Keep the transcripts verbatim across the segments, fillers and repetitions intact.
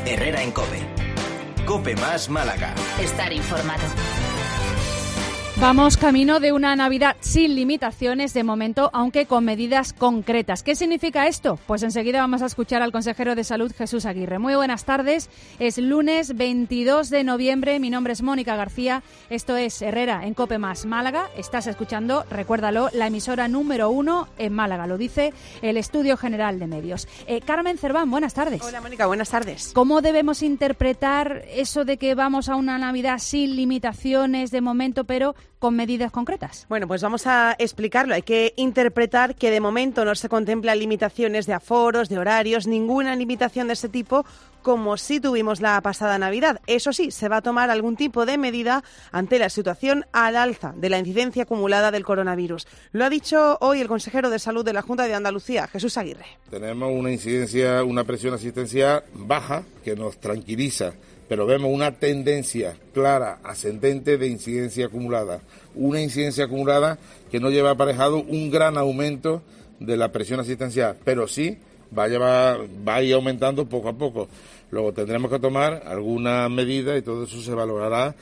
Herrera en COPE. COPE más Málaga. Estar informado. Vamos camino de una Navidad sin limitaciones de momento, aunque con medidas concretas. ¿Qué significa esto? Pues enseguida vamos a escuchar al consejero de Salud, Jesús Aguirre. Muy buenas tardes. Es lunes veintidós de noviembre. Mi nombre es Mónica García. Esto es Herrera en COPE más Málaga. Estás escuchando, recuérdalo, la emisora número uno en Málaga. Lo dice el Estudio General de Medios. Eh, Carmen Cerván, buenas tardes. Hola, Mónica, buenas tardes. ¿Cómo debemos interpretar eso de que vamos a una Navidad sin limitaciones de momento, pero con medidas concretas? Bueno, pues vamos a explicarlo. Hay que interpretar que de momento no se contemplan limitaciones de aforos, de horarios, ninguna limitación de ese tipo, como sí tuvimos la pasada Navidad. Eso sí, se va a tomar algún tipo de medida ante la situación al alza de la incidencia acumulada del coronavirus. Lo ha dicho hoy el consejero de Salud de la Junta de Andalucía, Jesús Aguirre. Tenemos una incidencia, una presión asistencial baja que nos tranquiliza, pero vemos una tendencia clara, ascendente de incidencia acumulada. Una incidencia acumulada que no lleva aparejado un gran aumento de la presión asistencial, pero sí va a, llevar, va a ir aumentando poco a poco. Luego tendremos que tomar alguna medida y todo eso se valorará.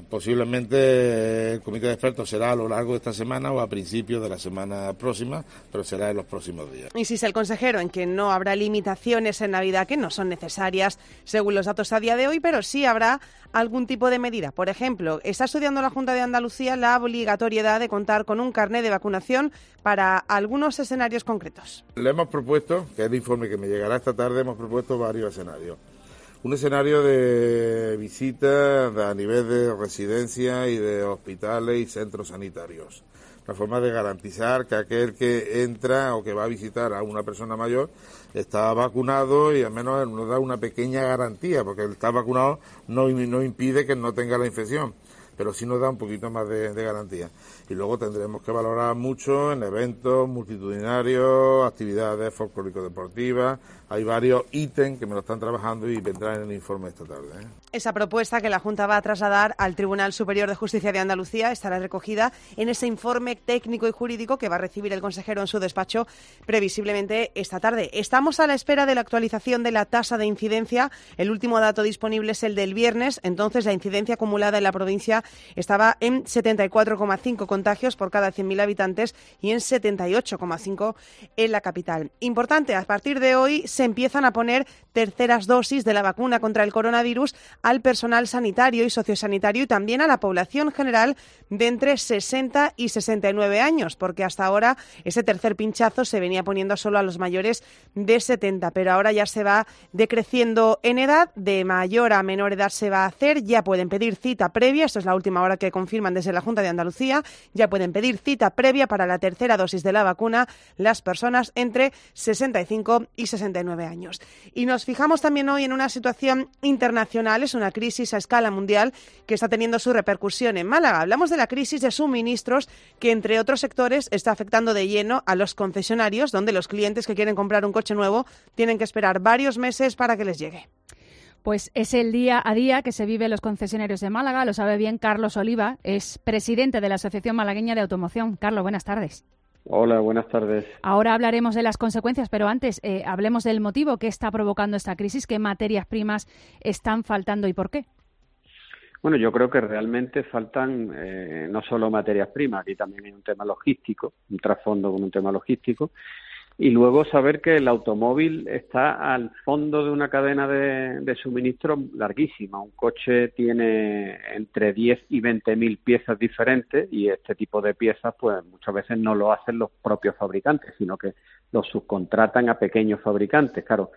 Posiblemente el comité de expertos será a lo largo de esta semana o a principios de la semana próxima, pero será en los próximos días. Insiste el consejero en que no habrá limitaciones en Navidad, que no son necesarias según los datos a día de hoy, pero sí habrá algún tipo de medida. Por ejemplo, está estudiando la Junta de Andalucía la obligatoriedad de contar con un carné de vacunación para algunos escenarios concretos. Le hemos propuesto, que es el informe que me llegará esta tarde, hemos propuesto varios escenarios. Un escenario de visitas a nivel de residencia y de hospitales y centros sanitarios. Una forma de garantizar que aquel que entra o que va a visitar a una persona mayor está vacunado y al menos nos da una pequeña garantía, porque el estar vacunado no, no impide que no tenga la infección, pero sí nos da un poquito más de, de garantía. Y luego tendremos que valorar mucho en eventos multitudinarios, actividades folclórico-deportivas. Hay varios ítems que me lo están trabajando y vendrán en el informe esta tarde, ¿eh? Esa propuesta que la Junta va a trasladar al Tribunal Superior de Justicia de Andalucía estará recogida en ese informe técnico y jurídico que va a recibir el consejero en su despacho previsiblemente esta tarde. Estamos a la espera de la actualización de la tasa de incidencia. El último dato disponible es el del viernes. Entonces, la incidencia acumulada en la provincia estaba en setenta y cuatro coma cinco contagios por cada cien mil habitantes y en setenta y ocho coma cinco en la capital. Importante, a partir de hoy se empiezan a poner terceras dosis de la vacuna contra el coronavirus al personal sanitario y sociosanitario y también a la población general de entre sesenta y sesenta y nueve años, porque hasta ahora ese tercer pinchazo se venía poniendo solo a los mayores de setenta, pero ahora ya se va decreciendo en edad, de mayor a menor edad se va a hacer, ya pueden pedir cita previa, esto es la última hora que confirman desde la Junta de Andalucía, ya pueden pedir cita previa para la tercera dosis de la vacuna las personas entre sesenta y cinco y sesenta y nueve años. Y nos fijamos también hoy en una situación internacional, es una crisis a escala mundial que está teniendo su repercusión en Málaga. Hablamos de la crisis de suministros que, entre otros sectores, está afectando de lleno a los concesionarios, donde los clientes que quieren comprar un coche nuevo tienen que esperar varios meses para que les llegue. Pues es el día a día que se vive en los concesionarios de Málaga, lo sabe bien Carlos Oliva, es presidente de la Asociación Malagueña de Automoción. Carlos, buenas tardes. Hola, buenas tardes. Ahora hablaremos de las consecuencias, pero antes eh, hablemos del motivo que está provocando esta crisis, qué materias primas están faltando y por qué. Bueno, yo creo que realmente faltan eh, no solo materias primas, aquí también hay un tema logístico, un trasfondo con un tema logístico, y luego saber que el automóvil está al fondo de una cadena de, de suministro larguísima. Un coche tiene entre diez y veinte mil piezas diferentes y este tipo de piezas pues muchas veces no lo hacen los propios fabricantes, sino que los subcontratan a pequeños fabricantes. Claro,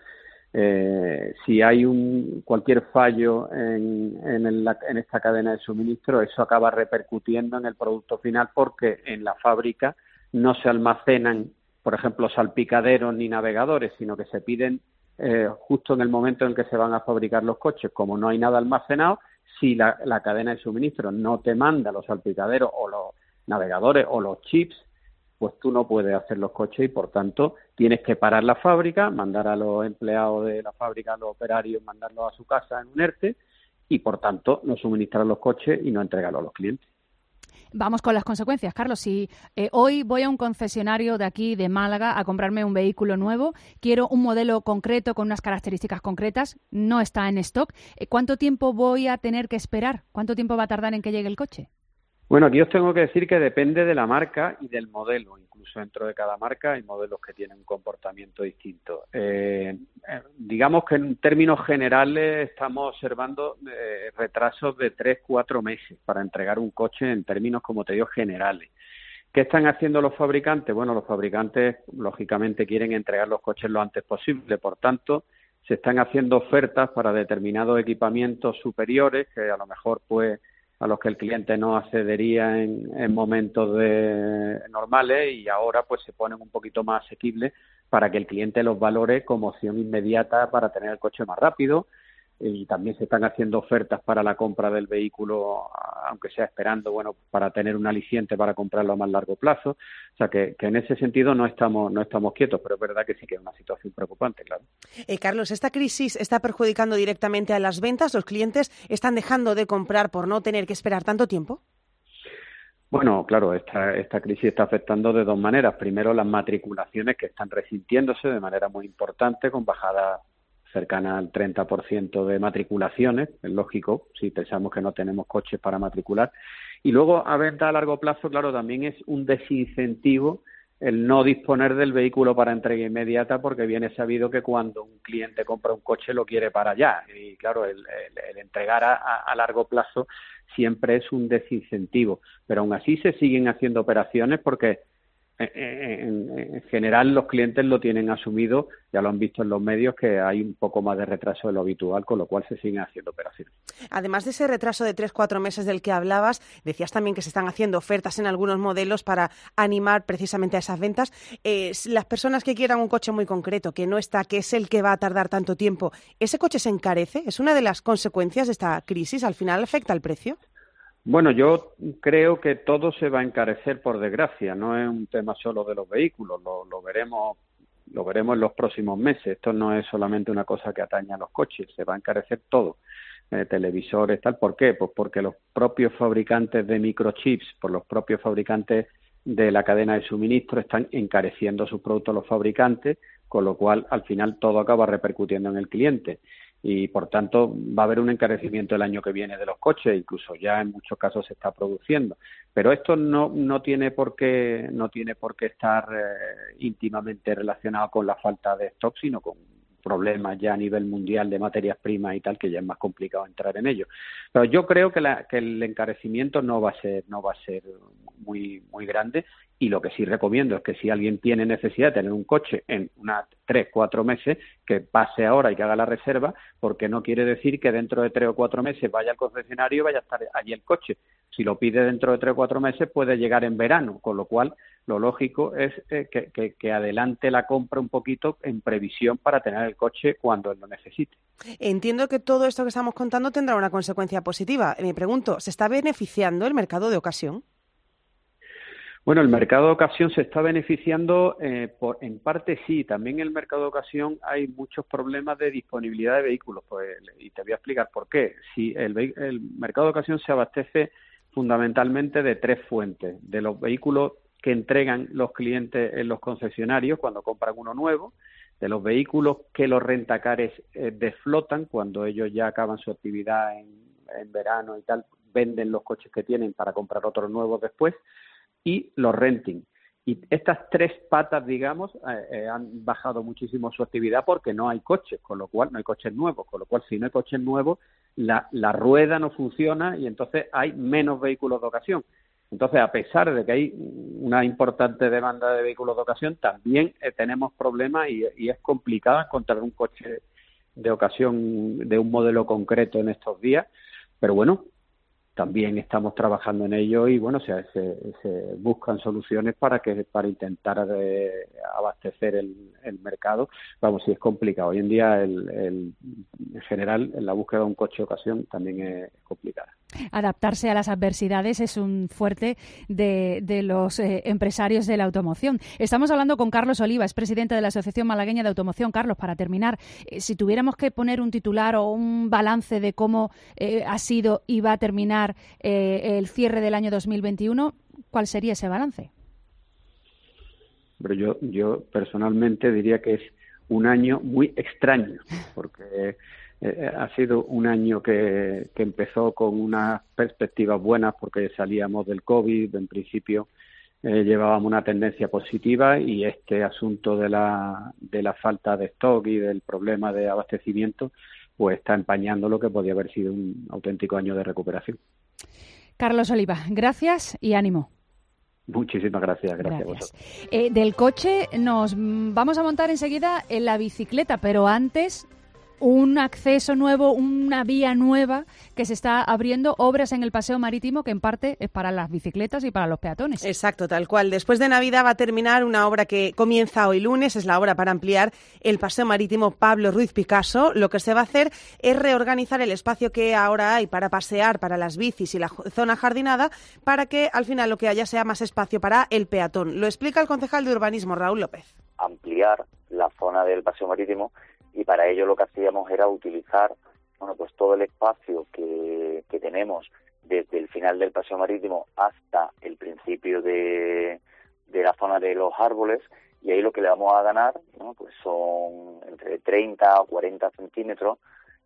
eh, si hay un cualquier fallo en, en, el, en esta cadena de suministro, eso acaba repercutiendo en el producto final porque en la fábrica no se almacenan, por ejemplo, salpicaderos ni navegadores, sino que se piden eh, justo en el momento en que se van a fabricar los coches. Como no hay nada almacenado, si la, la cadena de suministro no te manda los salpicaderos o los navegadores o los chips, pues tú no puedes hacer los coches y, por tanto, tienes que parar la fábrica, mandar a los empleados de la fábrica, a los operarios, mandarlos a su casa en un ERTE y, por tanto, no suministrar los coches y no entregarlos a los clientes. Vamos con las consecuencias, Carlos. Si eh, hoy voy a un concesionario de aquí, de Málaga, a comprarme un vehículo nuevo, quiero un modelo concreto con unas características concretas, no está en stock, eh, ¿cuánto tiempo voy a tener que esperar? ¿Cuánto tiempo va a tardar en que llegue el coche? Bueno, aquí os tengo que decir que depende de la marca y del modelo. Incluso dentro de cada marca hay modelos que tienen un comportamiento distinto. Eh, eh, digamos que en términos generales estamos observando eh, retrasos de tres, cuatro meses para entregar un coche en términos, como te digo, generales. ¿Qué están haciendo los fabricantes? Bueno, los fabricantes, lógicamente, quieren entregar los coches lo antes posible. Por tanto, se están haciendo ofertas para determinados equipamientos superiores que a lo mejor, pues, a los que el cliente no accedería en, en momentos de, normales y ahora pues se ponen un poquito más asequibles para que el cliente los valore como opción inmediata para tener el coche más rápido, y también se están haciendo ofertas para la compra del vehículo, aunque sea esperando, bueno, para tener un aliciente para comprarlo a más largo plazo. O sea, que, que en ese sentido no estamos no estamos quietos, pero es verdad que sí que es una situación preocupante, claro. Eh, Carlos, ¿esta crisis está perjudicando directamente a las ventas? ¿Los clientes están dejando de comprar por no tener que esperar tanto tiempo? Bueno, claro, esta, esta crisis está afectando de dos maneras. Primero, las matriculaciones que están resintiéndose de manera muy importante, con bajadas cercana al treinta por ciento de matriculaciones, es lógico, si pensamos que no tenemos coches para matricular. Y luego, a venta a largo plazo, claro, también es un desincentivo el no disponer del vehículo para entrega inmediata, porque bien es sabido que cuando un cliente compra un coche lo quiere para allá. Y claro, el, el, el entregar a, a largo plazo siempre es un desincentivo. Pero aún así se siguen haciendo operaciones porque En, en general los clientes lo tienen asumido, ya lo han visto en los medios, que hay un poco más de retraso de lo habitual, con lo cual se siguen haciendo operaciones. Además de ese retraso de tres cuatro meses del que hablabas, decías también que se están haciendo ofertas en algunos modelos para animar precisamente a esas ventas. Eh, las personas que quieran un coche muy concreto, que no está, que es el que va a tardar tanto tiempo, ¿ese coche se encarece? ¿Es una de las consecuencias de esta crisis? ¿Al final afecta el precio? Bueno, yo creo que todo se va a encarecer, por desgracia. No es un tema solo de los vehículos, lo, lo veremos lo veremos en los próximos meses. Esto no es solamente una cosa que atañe a los coches, se va a encarecer todo. Eh, televisores, tal. ¿Por qué? Pues porque los propios fabricantes de microchips, por los propios fabricantes de la cadena de suministro, están encareciendo sus productos los fabricantes, con lo cual al final todo acaba repercutiendo en el cliente. Y, por tanto, va a haber un encarecimiento el año que viene de los coches, incluso ya en muchos casos se está produciendo. Pero esto no no tiene por qué no tiene por qué estar eh, íntimamente relacionado con la falta de stock, sino con problemas ya a nivel mundial de materias primas y tal, que ya es más complicado entrar en ello. Pero yo creo que, la, que el encarecimiento no va a ser no va a ser muy muy grande, y lo que sí recomiendo es que si alguien tiene necesidad de tener un coche en unas tres, cuatro meses, que pase ahora y que haga la reserva, porque no quiere decir que dentro de tres o cuatro meses vaya al concesionario y vaya a estar allí el coche. Si lo pide dentro de tres o cuatro meses, puede llegar en verano, con lo cual lo lógico es eh, que, que, que adelante la compra un poquito en previsión para tener el coche cuando él lo necesite. Entiendo que todo esto que estamos contando tendrá una consecuencia positiva. Me pregunto, ¿se está beneficiando el mercado de ocasión? Bueno, el mercado de ocasión se está beneficiando, eh, por, en parte sí. También en el mercado de ocasión hay muchos problemas de disponibilidad de vehículos, pues, y te voy a explicar por qué. Si el, el mercado de ocasión se abastece fundamentalmente de tres fuentes: de los vehículos que entregan los clientes en los concesionarios cuando compran uno nuevo, de los vehículos que los rentacares eh, desflotan cuando ellos ya acaban su actividad en, en verano y tal, venden los coches que tienen para comprar otros nuevos después, y los renting. Y estas tres patas, digamos, eh, eh, han bajado muchísimo su actividad porque no hay coches, con lo cual no hay coches nuevos, con lo cual si no hay coches nuevos, la, la rueda no funciona y entonces hay menos vehículos de ocasión. Entonces, a pesar de que hay una importante demanda de vehículos de ocasión, también eh, tenemos problemas y, y es complicado encontrar un coche de ocasión de un modelo concreto en estos días, pero bueno, también estamos trabajando en ello y bueno, se, se, se buscan soluciones para que para intentar de abastecer el, el mercado. Vamos, sí es complicado. Hoy en día, el, el, en general, la búsqueda de un coche de ocasión también es complicada. Adaptarse a las adversidades es un fuerte de, de los eh, empresarios de la automoción. Estamos hablando con Carlos Oliva, es presidente de la Asociación Malagueña de Automoción. Carlos, para terminar, eh, si tuviéramos que poner un titular o un balance de cómo eh, ha sido y va a terminar terminar eh, el cierre del año dos mil veintiuno, ¿cuál sería ese balance? Pero yo, yo personalmente diría que es un año muy extraño, porque eh, ha sido un año que, que empezó con unas perspectivas buenas porque salíamos del COVID, en principio eh, llevábamos una tendencia positiva, y este asunto de la, de la falta de stock y del problema de abastecimiento pues está empañando lo que podía haber sido un auténtico año de recuperación. Carlos Oliva, gracias y ánimo. Muchísimas gracias, gracias, gracias. a vosotros. Eh, del coche nos vamos a montar enseguida en la bicicleta, pero antes un acceso nuevo, una vía nueva que se está abriendo, obras en el paseo marítimo que en parte es para las bicicletas y para los peatones. Exacto, tal cual. Después de Navidad va a terminar una obra que comienza hoy lunes, es la obra para ampliar el paseo marítimo Pablo Ruiz Picasso. Lo que se va a hacer es reorganizar el espacio que ahora hay para pasear, para las bicis y la zona jardinada, para que al final lo que haya sea más espacio para el peatón. Lo explica el concejal de urbanismo, Raúl López. Ampliar la zona del paseo marítimo, y para ello lo que hacíamos era utilizar bueno pues todo el espacio que, que tenemos desde el final del paseo marítimo hasta el principio de, de la zona de los árboles, y ahí lo que le vamos a ganar ¿no? pues son entre treinta o cuarenta centímetros,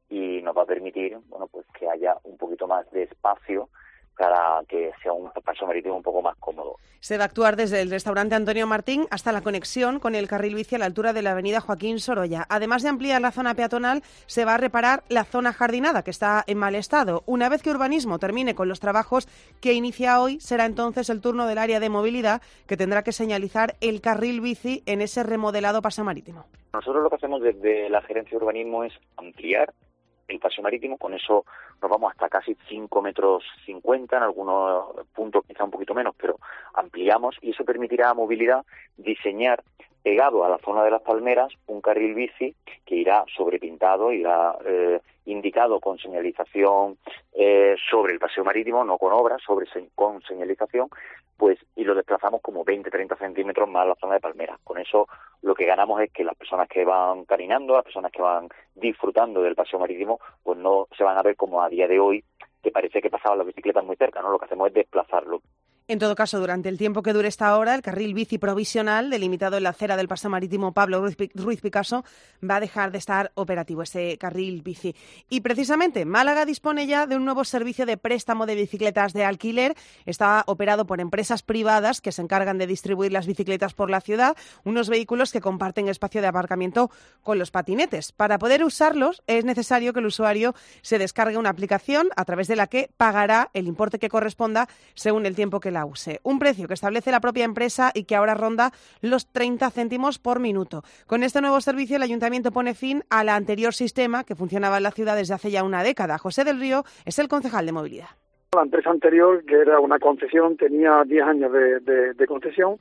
y nos va a permitir bueno pues que haya un poquito más de espacio para que sea un paseo marítimo un poco más cómodo. Se va a actuar desde el restaurante Antonio Martín hasta la conexión con el carril bici a la altura de la avenida Joaquín Sorolla. Además de ampliar la zona peatonal, se va a reparar la zona jardinada, que está en mal estado. Una vez que Urbanismo termine con los trabajos que inicia hoy, será entonces el turno del área de movilidad, que tendrá que señalizar el carril bici en ese remodelado paseo marítimo. Nosotros lo que hacemos desde la Gerencia de Urbanismo es ampliar el paseo marítimo. Con eso nos vamos hasta casi cinco metros cincuenta, en algunos puntos quizá un poquito menos, pero ampliamos, y eso permitirá a movilidad diseñar pegado a la zona de las palmeras un carril bici que irá sobrepintado, irá eh, indicado con señalización eh, sobre el paseo marítimo, no con obras, sobre con señalización, pues y lo desplazamos como veinte a treinta centímetros más a la zona de palmeras. Con eso lo que ganamos es que las personas que van caminando, las personas que van disfrutando del paseo marítimo, pues no se van a ver como a día de hoy, que parece que pasaban las bicicletas muy cerca, ¿no? Lo que hacemos es desplazarlo. En todo caso, durante el tiempo que dure esta obra, el carril bici provisional, delimitado en la acera del paseo marítimo Pablo Ruiz Picasso, va a dejar de estar operativo, ese carril bici. Y precisamente, Málaga dispone ya de un nuevo servicio de préstamo de bicicletas de alquiler. Está operado por empresas privadas que se encargan de distribuir las bicicletas por la ciudad, unos vehículos que comparten espacio de aparcamiento con los patinetes. Para poder usarlos, es necesario que el usuario se descargue una aplicación a través de la que pagará el importe que corresponda según el tiempo que la use. Un precio que establece la propia empresa y que ahora ronda los treinta céntimos por minuto. Con este nuevo servicio, el Ayuntamiento pone fin al anterior sistema que funcionaba en la ciudad desde hace ya una década. José del Río es el concejal de movilidad. La empresa anterior, que era una concesión, tenía diez años de, de, de concesión.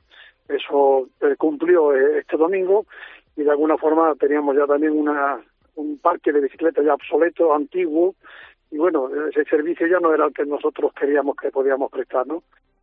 Eso eh, cumplió eh, este domingo, y de alguna forma teníamos ya también una un parque de bicicletas ya obsoleto, antiguo, y bueno, ese servicio ya no era el que nosotros queríamos que podíamos prestar, ¿no?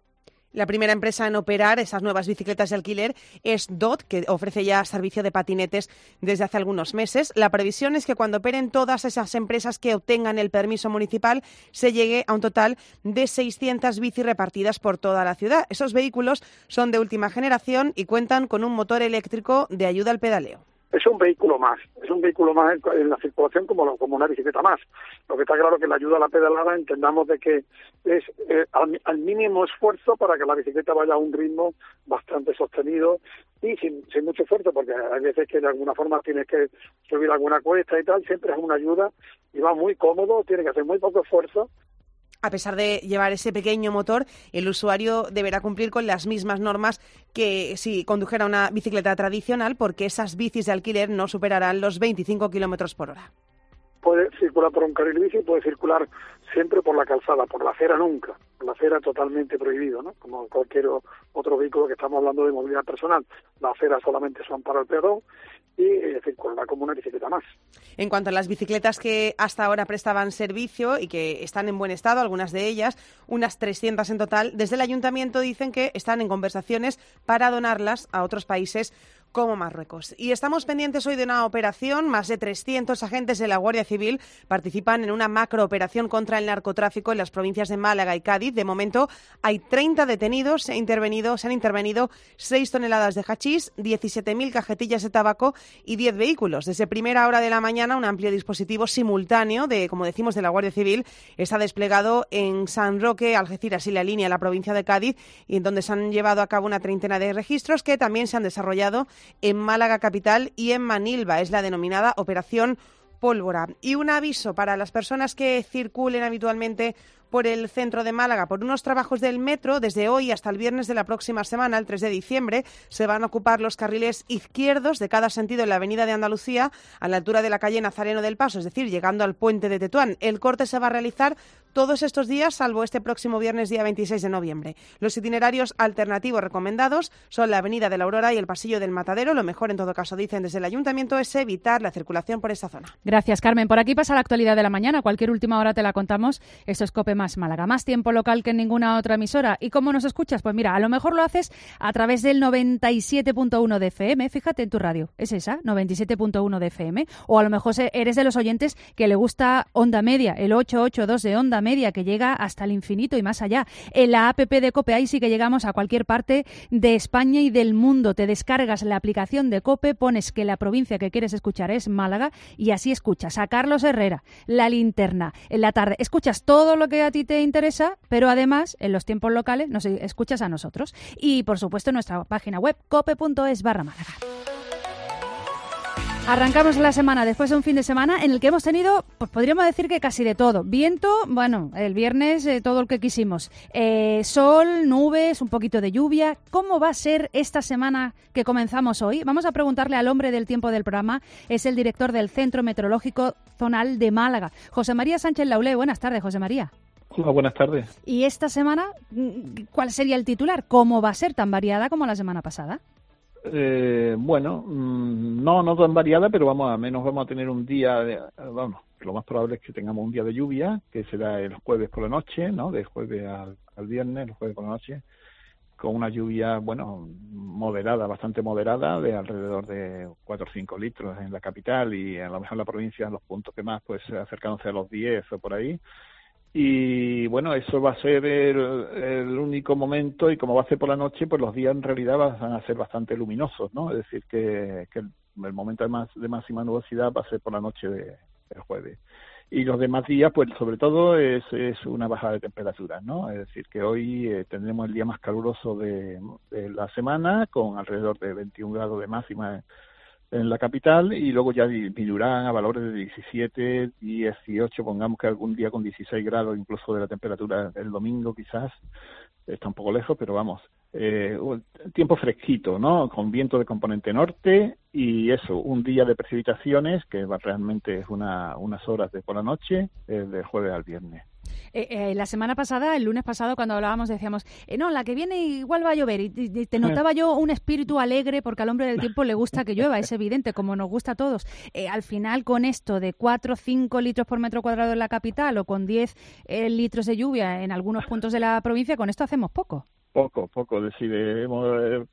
La primera empresa en operar esas nuevas bicicletas de alquiler es D O T, que ofrece ya servicio de patinetes desde hace algunos meses. La previsión es que cuando operen todas esas empresas que obtengan el permiso municipal, se llegue a un total de seiscientas bicis repartidas por toda la ciudad. Esos vehículos son de última generación y cuentan con un motor eléctrico de ayuda al pedaleo. Es un vehículo más, es un vehículo más en, en la circulación como, como una bicicleta más. Lo que está claro que la ayuda a la pedalada entendamos de que es eh, al, al mínimo esfuerzo para que la bicicleta vaya a un ritmo bastante sostenido y sin, sin mucho esfuerzo, porque hay veces que de alguna forma tienes que subir alguna cuesta y tal, siempre es una ayuda y va muy cómodo, tiene que hacer muy poco esfuerzo. A pesar de llevar ese pequeño motor, el usuario deberá cumplir con las mismas normas que si condujera una bicicleta tradicional, porque esas bicis de alquiler no superarán los veinticinco kilómetros por hora. Puede circular por un carril bici, puede circular siempre por la calzada, por la acera nunca. Por la acera totalmente prohibido, ¿no? Como cualquier otro vehículo que estamos hablando de movilidad personal. Las aceras solamente son para el peatón y eh, circulará como una bicicleta más. En cuanto a las bicicletas que hasta ahora prestaban servicio y que están en buen estado, algunas de ellas, unas trescientas en total, desde el Ayuntamiento dicen que están en conversaciones para donarlas a otros países como Marruecos. Y estamos pendientes hoy de una operación. Más de trescientos agentes de la Guardia Civil participan en una macrooperación contra el narcotráfico en las provincias de Málaga y Cádiz. De momento hay treinta detenidos. Se, ha intervenido, se han intervenido seis toneladas de hachís, diecisiete mil cajetillas de tabaco y diez vehículos. Desde primera hora de la mañana, un amplio dispositivo simultáneo de, como decimos, de la Guardia Civil está desplegado en San Roque, Algeciras y La Línea, la provincia de Cádiz, y en donde se han llevado a cabo una treintena de registros que también se han desarrollado en Málaga capital y en Manilva. Es la denominada Operación Pólvora. Y un aviso para las personas que circulen habitualmente por el centro de Málaga por unos trabajos del metro. Desde hoy hasta el viernes de la próxima semana, el tres de diciembre, se van a ocupar los carriles izquierdos de cada sentido en la avenida de Andalucía a la altura de la calle Nazareno del Paso, es decir, llegando al puente de Tetuán. El corte se va a realizar todos estos días, salvo este próximo viernes, día veintiséis de noviembre. Los itinerarios alternativos recomendados son la avenida de la Aurora y el pasillo del Matadero. Lo mejor, en todo caso, dicen desde el Ayuntamiento, es evitar la circulación por esta zona. Gracias, Carmen. Por aquí pasa la actualidad de la mañana. Cualquier última hora te la contamos. Esto es COPE más Málaga. Más tiempo local que en ninguna otra emisora. ¿Y cómo nos escuchas? Pues mira, a lo mejor lo haces a través del noventa y siete punto uno de F M. Fíjate en tu radio. ¿Es esa? noventa y siete punto uno de F M. O a lo mejor eres de los oyentes que le gusta Onda Media, el ochocientos ochenta y dos de Onda Media, que llega hasta el infinito y más allá. En la app de COPE, ahí sí que llegamos a cualquier parte de España y del mundo. Te descargas la aplicación de COPE, pones que la provincia que quieres escuchar es Málaga y así escuchas a Carlos Herrera, La Linterna, en la tarde. Escuchas todo lo que a ti te interesa, pero además en los tiempos locales nos escuchas a nosotros. Y por supuesto en nuestra página web cope punto es barra Málaga. Arrancamos la semana después de un fin de semana en el que hemos tenido, pues podríamos decir que casi de todo. Viento, bueno, el viernes eh, todo lo que quisimos. Eh, sol, nubes, un poquito de lluvia. ¿Cómo va a ser esta semana que comenzamos hoy? Vamos a preguntarle al hombre del tiempo del programa. Es el director del Centro Meteorológico Zonal de Málaga, José María Sánchez Laulé. Buenas tardes, José María. Hola, buenas tardes. ¿Y esta semana cuál sería el titular? ¿Cómo va a ser tan variada como la semana pasada? Eh, bueno, no, no tan variada, pero vamos, a menos vamos a tener un día, de, vamos, lo más probable es que tengamos un día de lluvia, que será el jueves por la noche, ¿no? De jueves al, al viernes, el jueves por la noche, con una lluvia, bueno, moderada, bastante moderada, de alrededor de cuatro o cinco litros en la capital y a lo mejor en la provincia, en los puntos que más, pues acercándose a los diez o por ahí. Y bueno, eso va a ser el, el único momento, y como va a ser por la noche, pues los días en realidad van a ser bastante luminosos, ¿no? Es decir, que, que el, el momento de, más, de máxima nubosidad va a ser por la noche de, del jueves. Y los demás días, pues sobre todo es, es una bajada de temperaturas, ¿no? Es decir, que hoy eh, tendremos el día más caluroso de, de la semana, con alrededor de veintiún grados de máxima en la capital, y luego ya disminuirán a valores de diecisiete, dieciocho, pongamos que algún día con dieciséis grados incluso de la temperatura el domingo quizás, está un poco lejos, pero vamos, eh, tiempo fresquito, ¿no? Con viento de componente norte y eso, un día de precipitaciones que va, realmente es una, unas horas de por la noche, eh, de jueves al viernes. Eh, eh, la semana pasada, el lunes pasado, cuando hablábamos, decíamos, eh, no, la que viene igual va a llover. Y, y te notaba yo un espíritu alegre, porque al hombre del tiempo le gusta que llueva, es evidente, como nos gusta a todos. Eh, al final, con esto de cuatro o cinco litros por metro cuadrado en la capital, o con diez eh, litros de lluvia en algunos puntos de la provincia, con esto hacemos poco. Poco, poco. Es decir, hemos, el,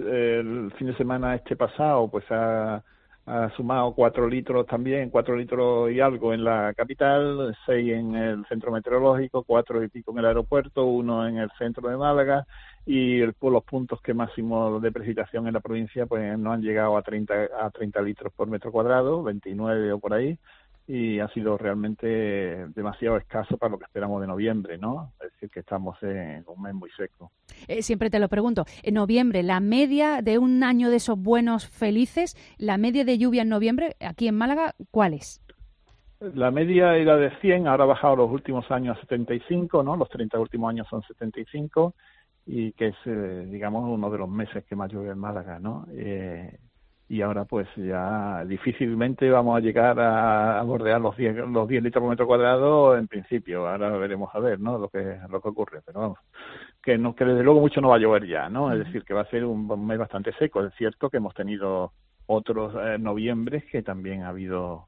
el fin de semana este pasado, pues ha... ha sumado cuatro litros también, cuatro litros y algo en la capital, seis en el centro meteorológico, cuatro y pico en el aeropuerto, uno en el centro de Málaga, y el, por los puntos que máximo de precipitación en la provincia pues no han llegado a treinta, a treinta litros por metro cuadrado, veintinueve o por ahí, y ha sido realmente demasiado escaso para lo que esperamos de noviembre, ¿no? Es decir, que estamos en un mes muy seco. Eh, siempre te lo pregunto, en noviembre, la media de un año de esos buenos felices, la media de lluvia en noviembre, aquí en Málaga, ¿cuál es? La media era de cien, ahora ha bajado los últimos años a setenta y cinco, ¿no? Los treinta últimos años son setenta y cinco, y que es, eh, digamos, uno de los meses que más llueve en Málaga, ¿no? Eh, y ahora pues ya difícilmente vamos a llegar a, a bordear los diez, los diez litros por metro cuadrado en principio. Ahora veremos a ver, ¿no? Lo que lo que ocurre, pero vamos, que no, que desde luego mucho no va a llover ya, ¿no? Es decir, que va a ser un, un mes bastante seco. Es cierto que hemos tenido otros eh, noviembres que también ha habido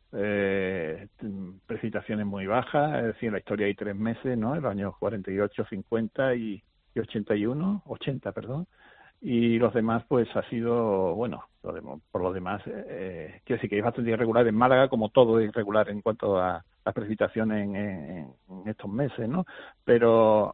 eh, precipitaciones muy bajas. Es decir, en la historia hay tres meses, ¿no? En los años cuarenta y ocho, cincuenta y, y ochenta y uno, ochenta, perdón. y los demás pues ha sido, bueno, por lo demás, eh, quiero decir que es bastante irregular en Málaga, como todo es irregular en cuanto a las precipitaciones en, en, en estos meses, ¿no? Pero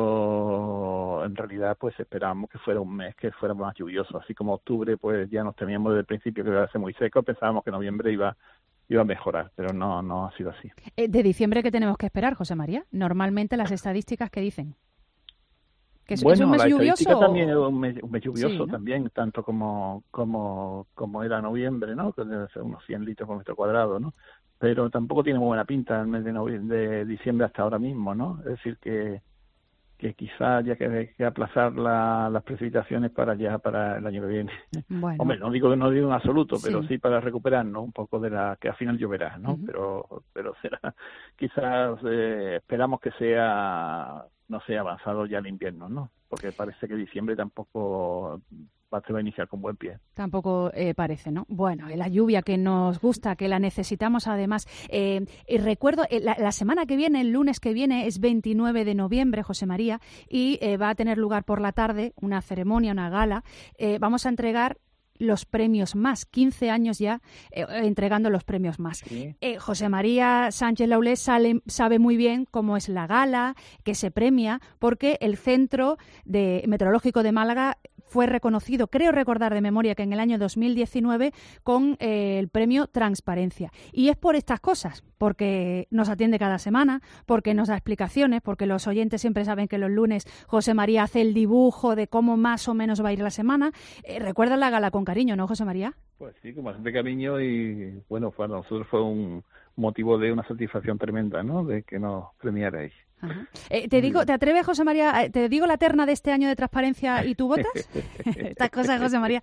pero en realidad pues esperábamos que fuera un mes que fuera más lluvioso, así como octubre pues ya nos temíamos desde el principio que iba a ser muy seco, pensábamos que noviembre iba iba a mejorar, pero no no ha sido así. ¿De diciembre qué tenemos que esperar, José María? Normalmente las estadísticas ¿qué dicen? ¿Que es, bueno, es un mes la lluvioso? estadística también es un mes, un mes lluvioso, sí, ¿no? También, tanto como como como era noviembre, ¿no? Que debe ser unos cien litros por metro cuadrado, ¿no? Pero tampoco tiene muy buena pinta el mes de, noviembre, de diciembre hasta ahora mismo, ¿no? Es decir, que que quizás haya que, que aplazar la, las precipitaciones para ya para el año que viene. Bueno. Hombre, no digo no digo en absoluto, pero sí, sí para recuperarnos un poco de la que al final lloverá, ¿no? Uh-huh. Pero pero será quizás eh, esperamos que sea no sea avanzado ya el invierno, ¿no? Porque parece que diciembre tampoco se va a iniciar con buen pie. Tampoco eh, parece, ¿no? Bueno, la lluvia que nos gusta, que la necesitamos además. Eh, y recuerdo, eh, la, la semana que viene, el lunes que viene, es veintinueve de noviembre, José María, y eh, va a tener lugar por la tarde una ceremonia, una gala. Eh, vamos a entregar los premios más, quince años ya eh, entregando los premios más. Sí. Eh, José María Sánchez Laulé sale, sabe muy bien cómo es la gala, que se premia, porque el Centro de Meteorológico de Málaga fue reconocido, creo recordar de memoria, que en el año dos mil diecinueve con eh, el premio Transparencia. Y es por estas cosas, porque nos atiende cada semana, porque nos da explicaciones, porque los oyentes siempre saben que los lunes José María hace el dibujo de cómo más o menos va a ir la semana. Eh, ¿Recuerdan la gala con cariño, no, José María? Pues sí, con bastante cariño y, bueno, para nosotros fue un motivo de una satisfacción tremenda, ¿no?, de que nos premiarais. Eh, te digo, ¿te atreves, José María? Te digo la terna de este año de transparencia y tú votas. Estas cosas, José María.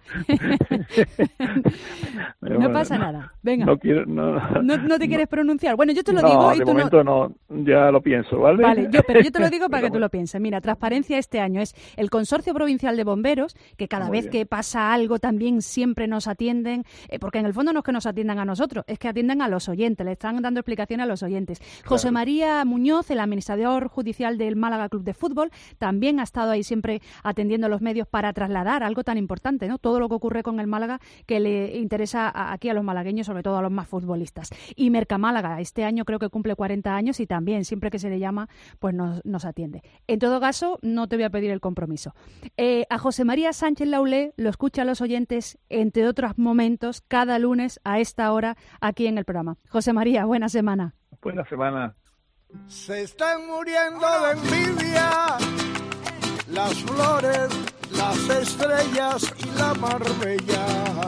No bueno, pasa no, nada. Venga. No, quiero, no, no, no te quieres no, pronunciar. Bueno, yo te lo no, digo y de tú momento no. no. Ya lo pienso, ¿vale? Vale, yo, pero yo te lo digo para que tú lo pienses. Mira, transparencia este año es el Consorcio Provincial de Bomberos, que cada Muy vez bien. que pasa algo también siempre nos atienden, eh, porque en el fondo no es que nos atiendan a nosotros, es que atienden a los oyentes, le están dando explicaciones a los oyentes. Claro. José María Muñoz, el administrador judicial del Málaga Club de Fútbol, también ha estado ahí siempre atendiendo a los medios para trasladar algo tan importante, ¿no? Todo lo que ocurre con el Málaga que le interesa a, aquí a los malagueños, sobre todo a los más futbolistas. Y Mercamálaga, este año creo que cumple cuarenta años y también siempre que se le llama, pues nos, nos atiende. En todo caso, no te voy a pedir el compromiso. Eh, a José María Sánchez Laulé lo escuchan los oyentes, entre otros momentos, cada lunes a esta hora aquí en el programa. José María, buena semana. Buena semana. Se están muriendo de envidia las flores, las estrellas y la Marbella,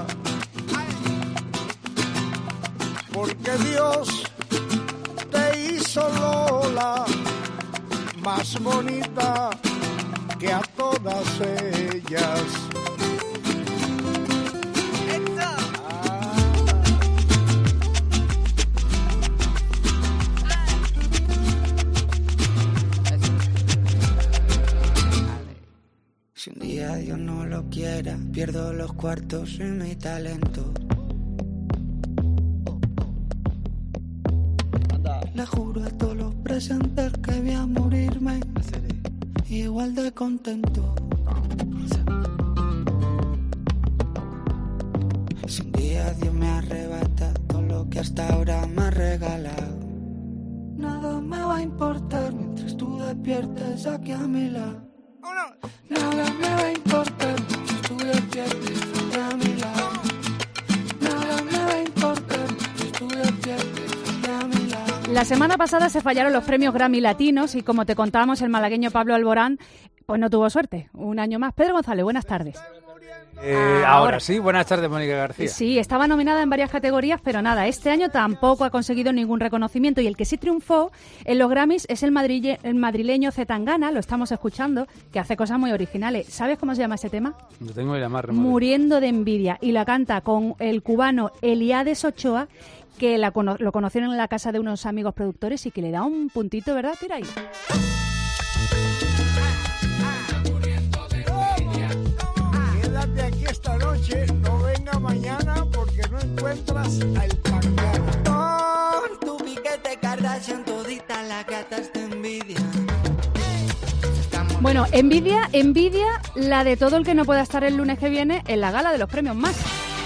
porque Dios te hizo, Lola, más bonita que a todas ellas. Si un día Dios no lo quiera, pierdo los cuartos y mi talento. Le juro a todos los presentes que voy a morirme igual de contento. Si un día Dios me arrebata todo lo que hasta ahora me ha regalado, nada me va a importar mientras tú despiertes aquí a mi lado. Nada me va a importar si tú despiertes aquí a mi lado. Nada me va a importar si tú despiertes aquí a mi lado. La semana pasada se fallaron los premios Grammy Latinos y, como te contábamos, el malagueño Pablo Alborán pues no tuvo suerte. Un año más. Pedro González, buenas tardes. Eh, ahora. ahora sí, buenas tardes, Mónica García. Sí, estaba nominada en varias categorías, pero nada, este año tampoco ha conseguido ningún reconocimiento y el que sí triunfó en los Grammys es el, madrille, el madrileño Zetangana, lo estamos escuchando, que hace cosas muy originales. ¿Sabes cómo se llama ese tema? No tengo idea más remoto. Muriendo de envidia, y la canta con el cubano Eliades Ochoa, que la, lo conocieron en la casa de unos amigos productores y que le da un puntito, ¿verdad? Tira ahí. Quédate aquí esta noche, no venga mañana porque no encuentras al Tangana. Con tu piquete Kardashian todita la gatas te envidia. Se están Bueno, envidia, envidia la de todo el que no pueda estar el lunes que viene en la gala de los premios Más.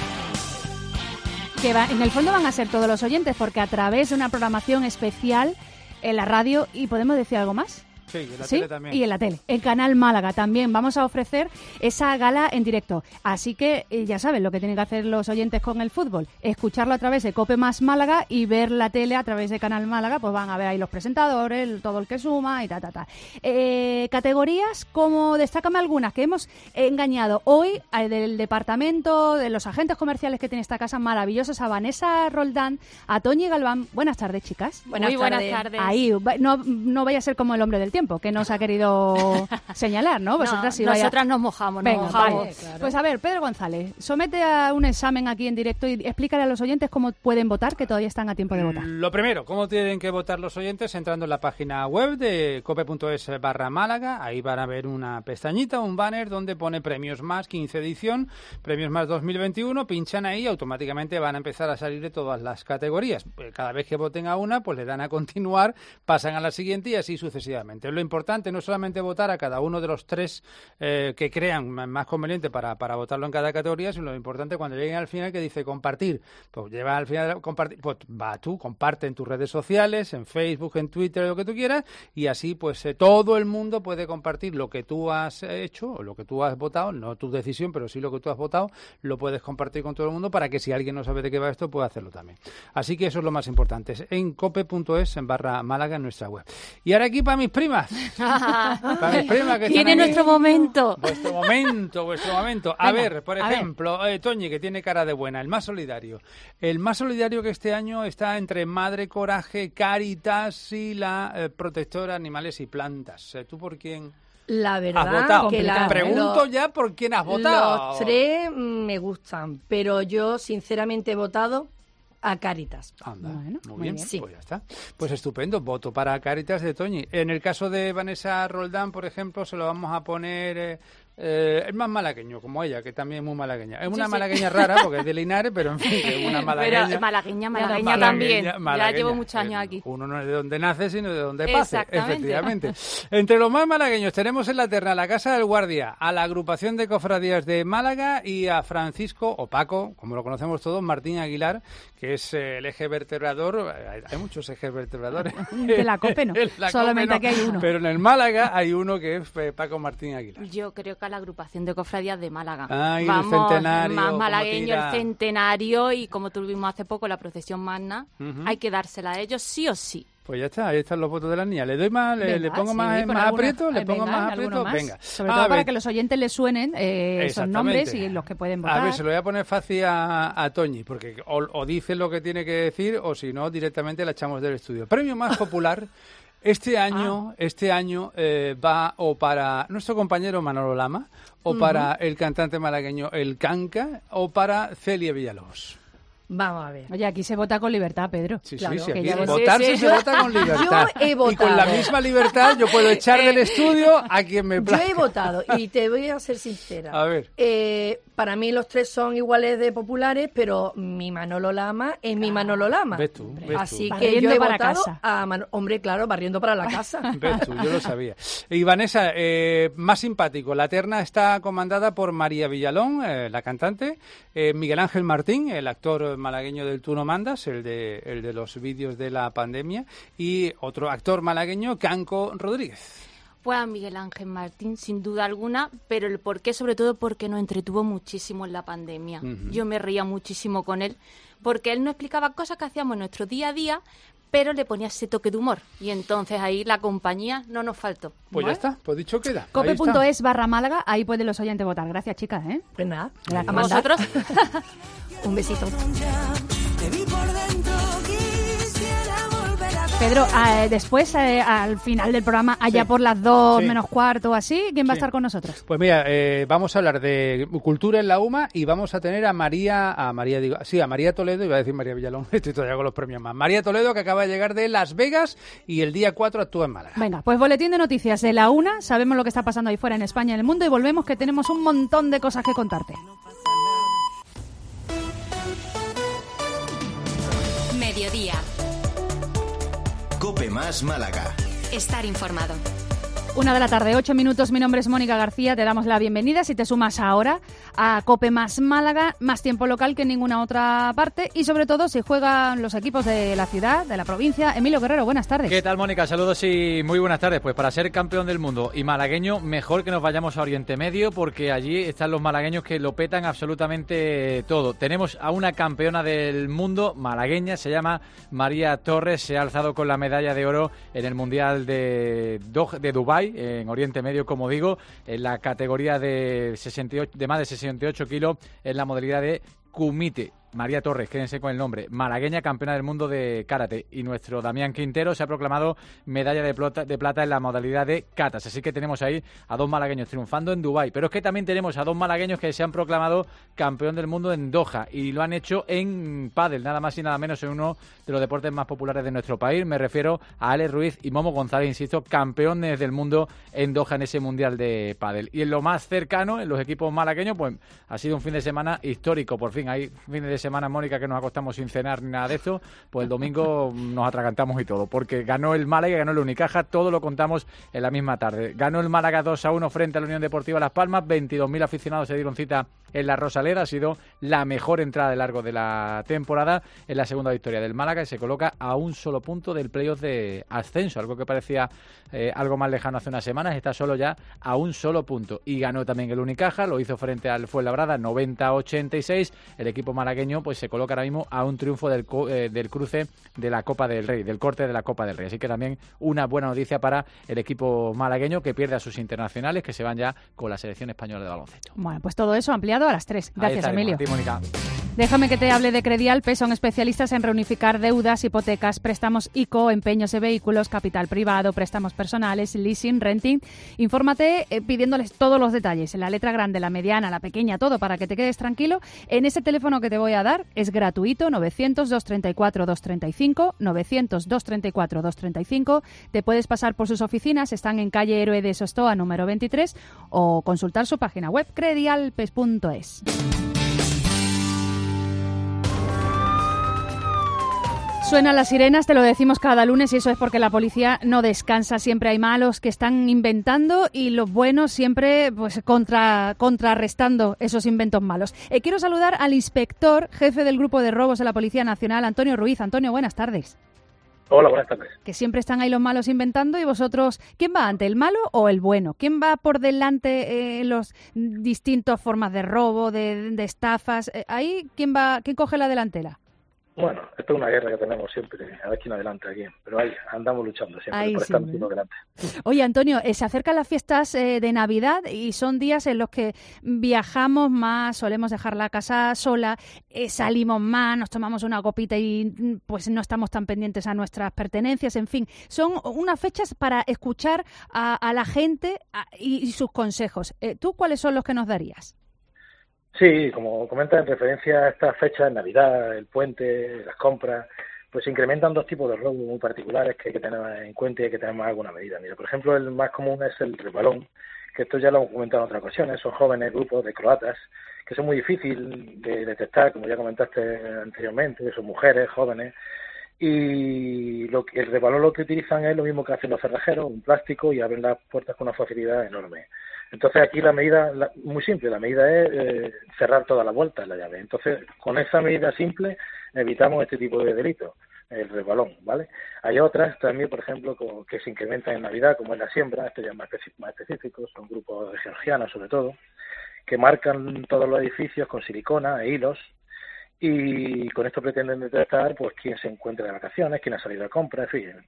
Que va, en el fondo van a ser todos los oyentes, porque a través de una programación especial en la radio, ¿y podemos decir algo más? Sí, y en la ¿Sí? tele también. Y en la tele. En Canal Málaga también vamos a ofrecer esa gala en directo. Así que eh, ya saben lo que tienen que hacer los oyentes con el fútbol. Escucharlo a través de Cope Más Málaga y ver la tele a través de Canal Málaga. Pues van a ver ahí los presentadores, el, todo el que suma y ta, ta, ta. Eh, categorías, como destácame algunas que hemos engañado hoy eh, del departamento, de los agentes comerciales que tiene esta casa maravillosa, a Vanessa Roldán, a Toñi Galván. Buenas tardes, chicas. Buenas Muy buenas tardes. tardes. Ahí, no, no vaya a ser como el hombre del tiempo, que nos ha querido señalar, ¿no? Vosotras, no, si nosotras vaya... nos mojamos, Venga, nos mojamos. Vale, claro. Pues a ver, Pedro González, somete a un examen aquí en directo y explícale a los oyentes cómo pueden votar, que todavía están a tiempo de votar. Lo primero, ¿cómo tienen que votar los oyentes? Entrando en la página web de cope.es barra Málaga, ahí van a ver una pestañita, un banner donde pone Premios Más, quince edición, Premios Más dos mil veintiuno, pinchan ahí y automáticamente van a empezar a salir de todas las categorías. Cada vez que voten a una, pues le dan a continuar, pasan a la siguiente y así sucesivamente. Lo importante no es solamente votar a cada uno de los tres eh, que crean más conveniente para, para votarlo en cada categoría, sino lo importante cuando lleguen al final que dice compartir. Pues lleva al final compartir, pues va tú, comparte en tus redes sociales, en Facebook, en Twitter, lo que tú quieras, y así pues eh, todo el mundo puede compartir lo que tú has hecho o lo que tú has votado, no tu decisión, pero sí lo que tú has votado, lo puedes compartir con todo el mundo para que si alguien no sabe de qué va esto, pueda hacerlo también. Así que eso es lo más importante, es en cope.es en barra Málaga en nuestra web. Y ahora aquí para mis primas. Para mis primas que tiene nuestro momento. Vuestro momento, vuestro momento. A Venga, ver, por ejemplo, eh, Toñi, que tiene cara de buena, el más solidario. El más solidario que este año está entre Madre Coraje, Cáritas y la eh, protectora Animales y Plantas. Eh, ¿Tú por quién La verdad has votado? que la, Pregunto lo, ya por quién has votado. Los tres me gustan, pero yo sinceramente he votado a Cáritas. Anda, bueno, muy muy bien, bien. sí. Pues ya está. Pues estupendo, voto para Cáritas de Toñi. En el caso de Vanessa Roldán, por ejemplo, se lo vamos a poner... Eh, Eh, es más malagueño, como ella, que también es muy malagueña. Es una Sí, sí. malagueña rara, porque es de Linares, pero en fin, que es una malagueña. Pero malagueña, malagueña, Malagueña, también. malagueña. Ya llevo muchos años aquí. Uno no es de donde nace, sino de donde pase, Exactamente. efectivamente. Entre los más malagueños tenemos en la terna a la Casa del Guardia, a la agrupación de cofradías de Málaga y a Francisco, o Paco, como lo conocemos todos, Martín Aguilar, que es eh, el eje vertebrador. Hay, hay muchos ejes vertebradores. De la COPE no, La solamente COPE no, aquí hay uno. Pero en el Málaga hay uno que es eh, Paco Martín Aguilar. Yo creo que a la agrupación de cofradías de Málaga. Ay, el Vamos, centenario, más cómo malagueño, tira. el centenario, y como tuvimos hace poco la procesión magna, Ujú. hay que dársela a ellos sí o sí. Pues ya está, ahí están los votos de las niñas. ¿Le doy más, le, Venga, le pongo sí, más, pon más alguna- aprieto? ¿Le eh, pongo venga, más alguno aprieto? más. Venga. Sobre A todo para ver, que los oyentes les suenen eh, esos Exactamente. nombres y los que pueden votar. A ver, se lo voy a poner fácil a, a Toñi, porque o, o dice lo que tiene que decir, o si no, directamente la echamos del estudio. Premio más popular. Este año, este año eh, va o para nuestro compañero Manolo Lama, o Ujú. para el cantante malagueño El Canca, o para Celia Villalobos. Vamos a ver. Oye, aquí se vota con libertad, Pedro. Sí, Claro, sí, sí, que aquí ya ves. votarse Sí, sí, se yo- vota con libertad. yo he Y con la votado. misma libertad yo puedo echar del estudio a quien me Yo plazca. he votado y te voy a ser sincera. A ver. Eh, para mí los tres son iguales de populares, pero mi Manolo Lama es mi Manolo Lama. Ves tú, ves tú. Así que Barriendo yo he para votado casa. a Manolo. Hombre, claro, barriendo para la casa. Ves tú, yo lo sabía. Y Vanessa, eh, más simpático, la terna está comandada por María Villalón, eh, la cantante, eh, Miguel Ángel Martín, el actor malagueño del Tú no mandas, el de, el de los vídeos de la pandemia, y otro actor malagueño, Canco Rodríguez. Pues a Miguel Ángel Martín, sin duda alguna, pero el por qué, sobre todo porque nos entretuvo muchísimo en la pandemia. Ujú. Yo me reía muchísimo con él, porque él nos explicaba cosas que hacíamos en nuestro día a día, pero le ponía ese toque de humor. Y entonces ahí la compañía no nos faltó. Pues ya está, pues dicho queda. Ahí cope punto está. es barra Málaga, ahí pueden los oyentes votar. Gracias, chicas, ¿eh? Pues nada, Gracias. a mandar. ¿Vosotros? Un besito. Pedro, eh, después, eh, al final del programa, allá Sí. por las dos Sí. menos cuarto o así, ¿quién va a Sí. estar con nosotros? Pues mira, eh, vamos a hablar de cultura en la U M A y vamos a tener a María, a María digo, sí, a María Toledo, iba a decir María Villalón, estoy todavía con los premios más. María Toledo, que acaba de llegar de Las Vegas y el día cuatro actúa en Málaga. Venga, pues boletín de noticias de la una, sabemos lo que está pasando ahí fuera en España y en el mundo y volvemos que tenemos un montón de cosas que contarte. Mediodía. Cope más Málaga. Estar informado. Una de la tarde, ocho minutos. Mi nombre es Mónica García. Te damos la bienvenida si te sumas ahora a COPE más Málaga, más tiempo local que en ninguna otra parte y sobre todo si juegan los equipos de la ciudad, de la provincia. Emilio Guerrero, buenas tardes. ¿Qué tal, Mónica? Saludos y muy buenas tardes. Pues para ser campeón del mundo y malagueño, mejor que nos vayamos a Oriente Medio porque allí están los malagueños que lo petan absolutamente todo. Tenemos a una campeona del mundo malagueña, se llama María Torres, se ha alzado con la medalla de oro en el Mundial de, de Dubái, en Oriente Medio, como digo, en la categoría de, sesenta y ocho, de más de sesenta y ocho kilos, en la modalidad de kumite. María Torres, quédense con el nombre, malagueña, campeona del mundo de karate. Y nuestro Damián Quintero se ha proclamado medalla de plata, de plata en la modalidad de katas. Así que tenemos ahí a dos malagueños triunfando en Dubái. Pero es que también tenemos a dos malagueños que se han proclamado campeón del mundo en Doha. Y lo han hecho en pádel, nada más y nada menos, en uno de los deportes más populares de nuestro país. Me refiero a Alex Ruiz y Momo González, insisto, campeones del mundo en Doha en ese mundial de pádel. Y en lo más cercano, en los equipos malagueños, pues ha sido un fin de semana histórico. Por fin, hay fines de semana, Mónica, que nos acostamos sin cenar ni nada de esto, pues el domingo nos atragantamos y todo, porque ganó el Málaga, ganó el Unicaja, todo lo contamos en la misma tarde. Ganó el Málaga dos a uno frente a la Unión Deportiva Las Palmas, veintidós mil aficionados se dieron cita en la Rosaleda, ha sido la mejor entrada de largo de la temporada, en la segunda victoria del Málaga y se coloca a un solo punto del playoff de ascenso, algo que parecía eh, algo más lejano hace unas semanas, está solo ya a un solo punto. Y ganó también el Unicaja, lo hizo frente al Fuenlabrada noventa a ochenta y seis, el equipo malagueño pues se coloca ahora mismo a un triunfo del, eh, del cruce de la Copa del Rey, del corte de la Copa del Rey, así que también una buena noticia para el equipo malagueño que pierde a sus internacionales que se van ya con la selección española de baloncesto. Bueno, pues todo eso ampliado a las tres. Gracias, Emilio. A ti, Mónica. Déjame que te hable de Credialpe, son especialistas en reunificar deudas, hipotecas, préstamos I C O, empeños de vehículos, capital privado, préstamos personales, leasing, renting. Infórmate eh, pidiéndoles todos los detalles, la letra grande, la mediana, la pequeña, todo para que te quedes tranquilo. En ese teléfono que te voy a dar es gratuito, novecientos, doscientos treinta y cuatro, doscientos treinta y cinco, novecientos, doscientos treinta y cuatro, doscientos treinta y cinco. Te puedes pasar por sus oficinas, están en calle Héroe de Sostoa, número veintitrés, o consultar su página web, credialpes punto es. Suenan las sirenas, te lo decimos cada lunes y eso es porque la policía no descansa. Siempre hay malos que están inventando y los buenos siempre pues contra, contrarrestando esos inventos malos. Eh, quiero saludar al inspector jefe del grupo de robos de la Policía Nacional, Antonio Ruiz. Antonio, buenas tardes. Hola, buenas tardes. Que siempre están ahí los malos inventando y vosotros, ¿quién va ante, el malo o el bueno? ¿Quién va por delante en eh, los distintas formas de robo, de, de estafas? Eh, ahí, ¿quién va, quién coge la delantera? Bueno, esto es una guerra que tenemos siempre, a ver quién adelante aquí, pero ahí andamos luchando siempre ahí por sí, estar uno delante. Oye, Antonio, eh, se acercan las fiestas eh, de Navidad y son días en los que viajamos más, solemos dejar la casa sola, eh, salimos más, nos tomamos una copita y pues no estamos tan pendientes a nuestras pertenencias, en fin, son unas fechas para escuchar a, a la gente a, y, y sus consejos. Eh, ¿Tú cuáles son los que nos darías? Sí, como comentas, en referencia a estas fechas, Navidad, el puente, las compras, pues se incrementan dos tipos de robos muy particulares que hay que tener en cuenta y hay que tener más alguna medida. Mira, por ejemplo, el más común es el resbalón, que esto ya lo hemos comentado en otras ocasiones, son jóvenes grupos de croatas que son muy difíciles de detectar, como ya comentaste anteriormente, son mujeres, jóvenes, y lo que, el resbalón lo que utilizan es lo mismo que hacen los cerrajeros, un plástico, y abren las puertas con una facilidad enorme. Entonces aquí la medida, la, muy simple, la medida es eh, cerrar toda la vuelta en la llave. Entonces con esa medida simple evitamos este tipo de delitos, el resbalón, ¿vale? Hay otras también, por ejemplo, como, que se incrementan en Navidad, como es la siembra, esto ya es más, especi- más específico, son grupos de georgianas sobre todo, que marcan todos los edificios con silicona e hilos, y con esto pretenden detectar pues quién se encuentra de vacaciones, quién ha salido a compra, en fin.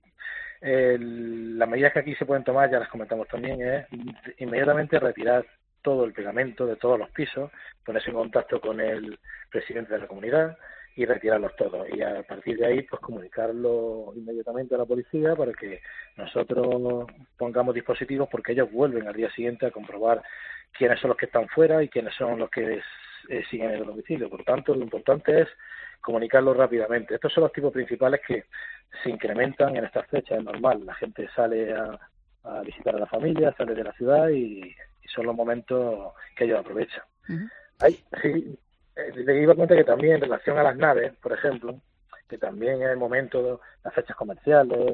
El, las medidas que aquí se pueden tomar, ya las comentamos también, es inmediatamente retirar todo el pegamento de todos los pisos, ponerse en contacto con el presidente de la comunidad y retirarlos todos. Y a partir de ahí, pues comunicarlo inmediatamente a la policía para que nosotros pongamos dispositivos, porque ellos vuelven al día siguiente a comprobar quiénes son los que están fuera y quiénes son los que eh, siguen en el domicilio. Por tanto, lo importante es comunicarlo rápidamente. Estos son los tipos principales que se incrementan en estas fechas, es normal. La gente sale a, a visitar a la familia, sale de la ciudad y, y son los momentos que ellos aprovechan. Uh-huh. Hay, sí, eh, le iba a contar que también en relación a las naves, por ejemplo, que también es el momento de las fechas comerciales,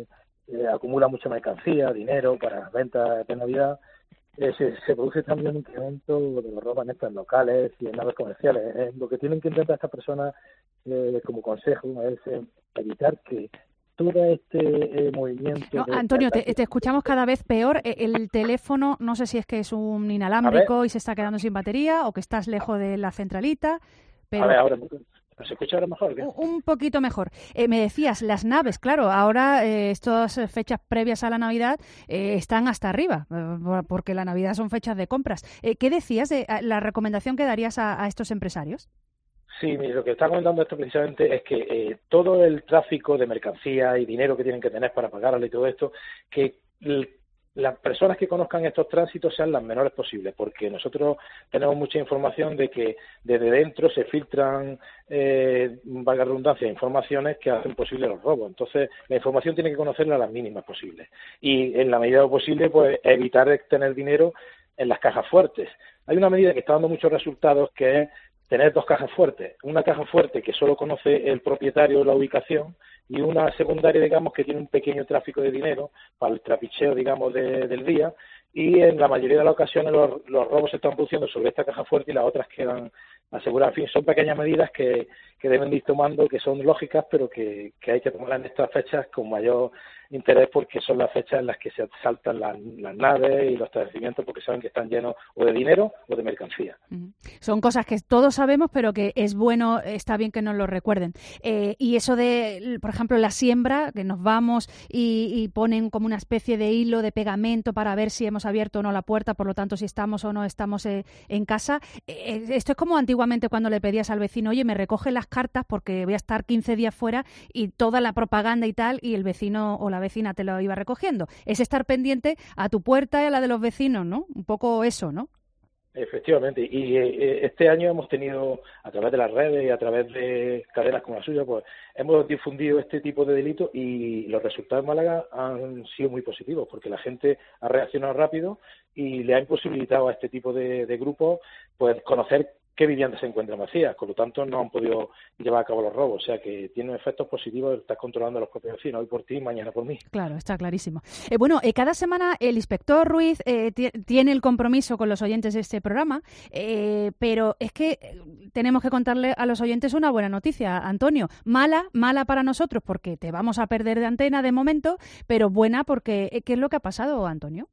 eh, acumula mucha mercancía, dinero para ventas de Navidad, eh, se, se produce también un incremento de los robos en estos locales y en naves comerciales. Eh, lo que tienen que intentar estas personas eh, como consejo es eh, evitar que todo este eh, movimiento... No, de Antonio, te, te escuchamos cada vez peor. El teléfono, no sé si es que es un inalámbrico y se está quedando sin batería o que estás lejos de la centralita, pero... A ver, ahora, ¿se escucha ahora mejor? ¿Qué? Un poquito mejor. Eh, me decías, las naves, claro, ahora eh, estas fechas previas a la Navidad eh, están hasta arriba, eh, porque la Navidad son fechas de compras. Eh, ¿Qué decías de la recomendación que darías a, a estos empresarios? Sí, mire, lo que está comentando esto precisamente es que eh, todo el tráfico de mercancía y dinero que tienen que tener para pagarle y todo esto, que el, las personas que conozcan estos tránsitos sean las menores posibles, porque nosotros tenemos mucha información de que desde dentro se filtran, eh, valga la redundancia, informaciones que hacen posible los robos. Entonces, la información tiene que conocerla a las mínimas posibles. Y en la medida de lo posible, pues evitar tener dinero en las cajas fuertes. Hay una medida que está dando muchos resultados, que es tener dos cajas fuertes, una caja fuerte que solo conoce el propietario de la ubicación y una secundaria, digamos, que tiene un pequeño tráfico de dinero para el trapicheo, digamos, de, del día, y en la mayoría de las ocasiones los, los robos se están produciendo sobre esta caja fuerte y las otras quedan aseguradas. En fin, son pequeñas medidas que, que deben ir tomando, que son lógicas, pero que, que hay que tomarlas en estas fechas con mayor interés, porque son las fechas en las que se saltan las, las naves y los establecimientos, porque saben que están llenos o de dinero o de mercancía. Son cosas que todos sabemos, pero que es bueno, está bien que nos lo recuerden. Eh, y eso de, por ejemplo, la siembra, que nos vamos y, y ponen como una especie de hilo de pegamento para ver si hemos abierto o no la puerta, por lo tanto, si estamos o no estamos eh, en casa. Eh, esto es como antiguamente cuando le pedías al vecino, oye, me recoge las cartas porque voy a estar quince días fuera, y toda la propaganda y tal, y el vecino o la vecina te lo iba recogiendo. Es estar pendiente a tu puerta y a la de los vecinos, ¿no? Un poco eso, ¿no? Efectivamente, y eh, este año hemos tenido, a través de las redes y a través de cadenas como la suya, pues hemos difundido este tipo de delitos, y los resultados en Málaga han sido muy positivos, porque la gente ha reaccionado rápido y le ha imposibilitado a este tipo de, de grupos pues conocer qué viviendas se encuentran vacías, por lo tanto no han podido llevar a cabo los robos, o sea que tiene efectos positivos, estás controlando a los propios vecinos, hoy por ti, mañana por mí. Claro, está clarísimo. Eh, bueno, eh, cada semana el inspector Ruiz eh, t- tiene el compromiso con los oyentes de este programa, eh, pero es que eh, tenemos que contarle a los oyentes una buena noticia, Antonio. Mala, mala para nosotros porque te vamos a perder de antena de momento, pero buena porque, eh, ¿qué es lo que ha pasado, Antonio?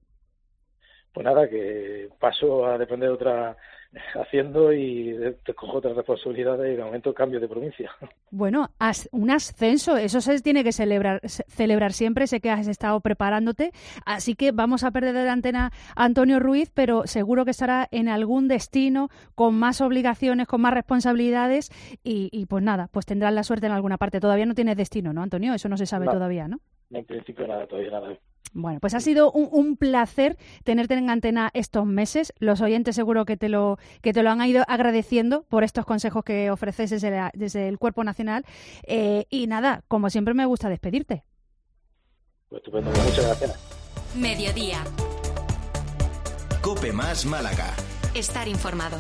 Pues nada, que paso a depender de otra haciendo y te cojo otras responsabilidades y de momento cambio de provincia. Bueno, as, un ascenso, eso se tiene que celebrar celebrar siempre, sé que has estado preparándote, así que vamos a perder de la antena a Antonio Ruiz, pero seguro que estará en algún destino con más obligaciones, con más responsabilidades y, y pues nada, pues tendrás la suerte en alguna parte. Todavía no tienes destino, ¿no, Antonio? Eso no se sabe no, todavía, ¿no? En principio nada, todavía nada. Bueno, pues ha sido un, un placer tenerte en antena estos meses. Los oyentes seguro que te lo que te lo han ido agradeciendo por estos consejos que ofreces desde, la, desde el Cuerpo Nacional. Eh, y nada, como siempre me gusta despedirte. Pues estupendo, muchas gracias. Mediodía. Cope Más Málaga. Estar informado.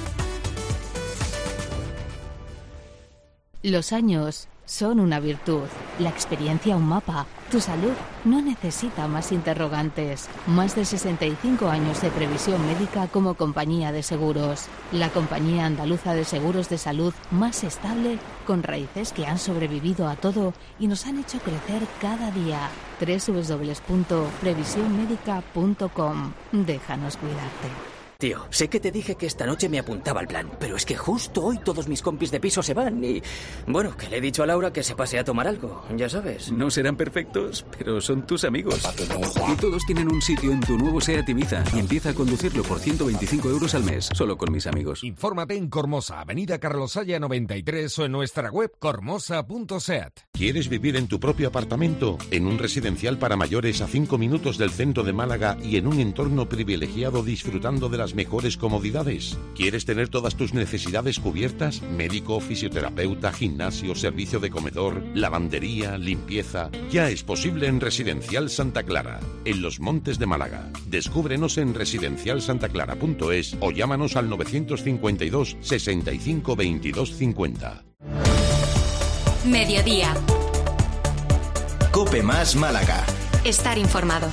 Los años son una virtud, la experiencia un mapa. Tu salud no necesita más interrogantes. Más de sesenta y cinco años de previsión médica como compañía de seguros. La compañía andaluza de seguros de salud más estable, con raíces que han sobrevivido a todo y nos han hecho crecer cada día. doble u doble u doble u punto previsión médica punto com. Déjanos cuidarte. Tío, sé que te dije que esta noche me apuntaba al plan, pero es que justo hoy todos mis compis de piso se van y... Bueno, que le he dicho a Laura que se pase a tomar algo, ya sabes. No serán perfectos, pero son tus amigos. Y todos tienen un sitio en tu nuevo SEAT Ibiza y empieza a conducirlo por ciento veinticinco euros al mes, solo con mis amigos. Infórmate en Cormosa, avenida Carlos Haya noventa y tres o en nuestra web cormosa punto seat. ¿Quieres vivir en tu propio apartamento? En un residencial para mayores a cinco minutos del centro de Málaga y en un entorno privilegiado disfrutando de las mejores comodidades. ¿Quieres tener todas tus necesidades cubiertas? Médico, fisioterapeuta, gimnasio, servicio de comedor, lavandería, limpieza. Ya es posible en Residencial Santa Clara, en Los Montes de Málaga. Descúbrenos en residencial santa clara punto es o llámanos al novecientos cincuenta y dos, sesenta y cinco, veintidós cincuenta. Mediodía. Cope Más Málaga. estar informado.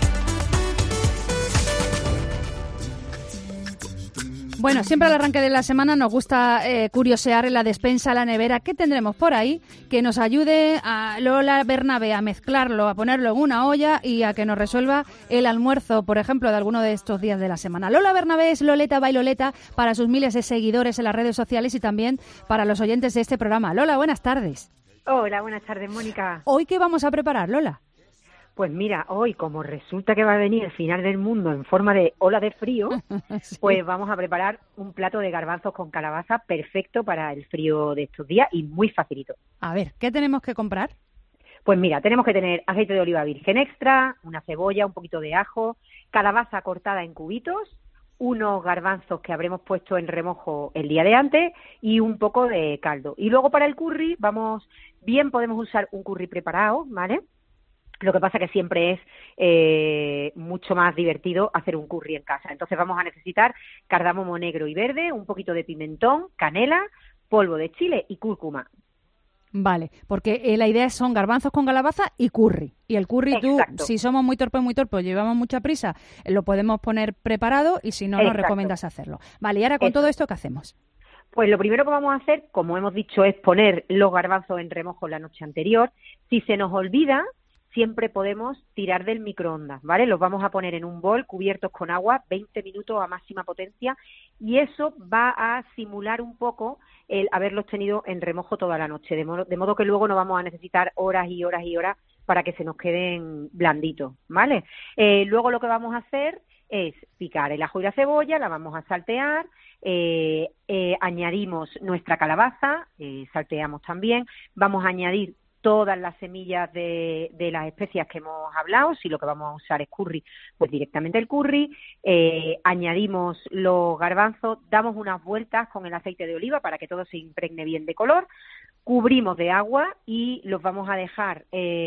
Bueno, siempre al arranque de la semana nos gusta eh, curiosear en la despensa, la nevera, ¿qué tendremos por ahí que nos ayude a Lola Bernabé a mezclarlo, a ponerlo en una olla y a que nos resuelva el almuerzo, por ejemplo, de alguno de estos días de la semana? Lola Bernabé es Loleta Bailoleta para sus miles de seguidores en las redes sociales y también para los oyentes de este programa. Lola, buenas tardes. Hola, buenas tardes, Mónica. ¿Hoy qué vamos a preparar, Lola? Pues mira, hoy como resulta que va a venir el final del mundo en forma de ola de frío, sí. Pues vamos a preparar un plato de garbanzos con calabaza perfecto para el frío de estos días y muy facilito. A ver, ¿qué tenemos que comprar? Pues mira, tenemos que tener aceite de oliva virgen extra, una cebolla, un poquito de ajo, calabaza cortada en cubitos, unos garbanzos que habremos puesto en remojo el día de antes y un poco de caldo. Y luego para el curry, vamos, bien podemos usar un curry preparado, ¿vale? Lo que pasa que siempre es eh, mucho más divertido hacer un curry en casa. Entonces vamos a necesitar cardamomo negro y verde, un poquito de pimentón, canela, polvo de chile y cúrcuma. Vale, porque eh, la idea son garbanzos con calabaza y curry. Y el curry Exacto. tú, si somos muy torpes, muy torpes, llevamos mucha prisa, lo podemos poner preparado y si no, nos Exacto. recomiendas hacerlo. Vale, y ahora con Eso. todo esto, ¿qué hacemos? Pues lo primero que vamos a hacer, como hemos dicho, es poner los garbanzos en remojo la noche anterior. Si se nos olvida, siempre podemos tirar del microondas, ¿vale? Los vamos a poner en un bol cubiertos con agua, veinte minutos a máxima potencia, y eso va a simular un poco el haberlos tenido en remojo toda la noche, de modo, de modo que luego no vamos a necesitar horas y horas y horas para que se nos queden blanditos, ¿vale? Eh, luego lo que vamos a hacer es picar el ajo y la cebolla, la vamos a saltear, eh, eh, añadimos nuestra calabaza, eh, salteamos también, vamos a añadir todas las semillas de, de las especias que hemos hablado. Si lo que vamos a usar es curry, pues directamente el curry, eh, añadimos los garbanzos, damos unas vueltas con el aceite de oliva para que todo se impregne bien de color, cubrimos de agua y los vamos a dejar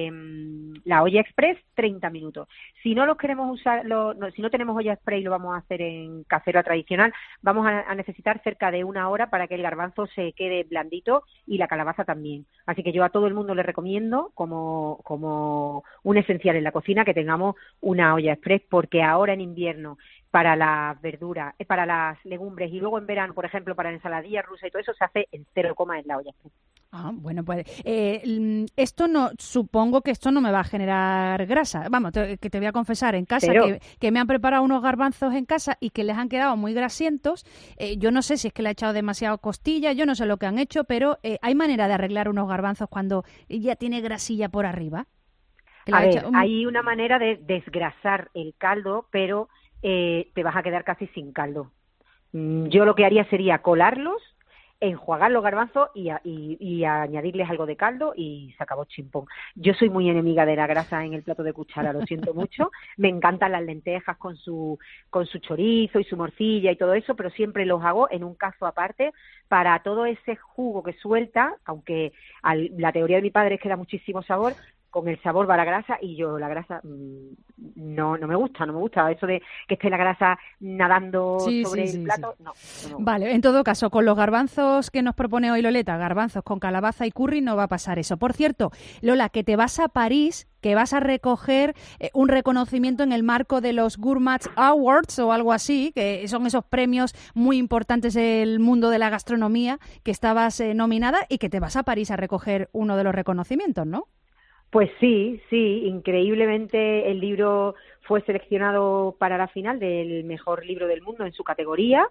en la olla express treinta minutos. Si no los queremos usar, lo, no, si no tenemos olla express y lo vamos a hacer en casera tradicional, vamos a, a necesitar cerca de una hora para que el garbanzo se quede blandito y la calabaza también. Así que yo a todo el mundo le recomiendo como, como un esencial en la cocina que tengamos una olla express, porque ahora en invierno para las verduras, eh, para las legumbres y luego en verano, por ejemplo, para la ensaladilla rusa y todo eso se hace en cero coma en la olla express. Ah, bueno, pues eh, esto no, supongo que esto no me va a generar grasa. Vamos, te, que te voy a confesar, en casa que, que me han preparado unos garbanzos en casa y que les han quedado muy grasientos. Eh, yo no sé si es que le ha echado demasiado costilla, yo no sé lo que han hecho, pero eh, ¿hay manera de arreglar unos garbanzos cuando ya tiene grasilla por arriba? A ver, hecho... hay una manera de desgrasar el caldo, pero eh, te vas a quedar casi sin caldo. Yo lo que haría sería colarlos, enjuagar los garbanzos y, a, y, y añadirles algo de caldo y se acabó chimpón. Yo soy muy enemiga de la grasa en el plato de cuchara, lo siento mucho. Me encantan las lentejas con su con su chorizo y su morcilla y todo eso, pero siempre los hago en un cazo aparte para todo ese jugo que suelta, aunque al, la teoría de mi padre es que da muchísimo sabor. Con el sabor va la grasa y yo la grasa mmm, no no me gusta, no me gusta eso de que esté la grasa nadando sí, sobre sí, el sí, plato, sí. No, no. Vale, en todo caso, con los garbanzos que nos propone hoy Loleta, garbanzos con calabaza y curry, no va a pasar eso. Por cierto, Lola, que te vas a París, que vas a recoger eh, un reconocimiento en el marco de los Gourmet Awards o algo así, que son esos premios muy importantes del mundo de la gastronomía, que estabas eh, nominada y que te vas a París a recoger uno de los reconocimientos, ¿no? Pues sí, sí, increíblemente el libro fue seleccionado para la final del mejor libro del mundo en su categoría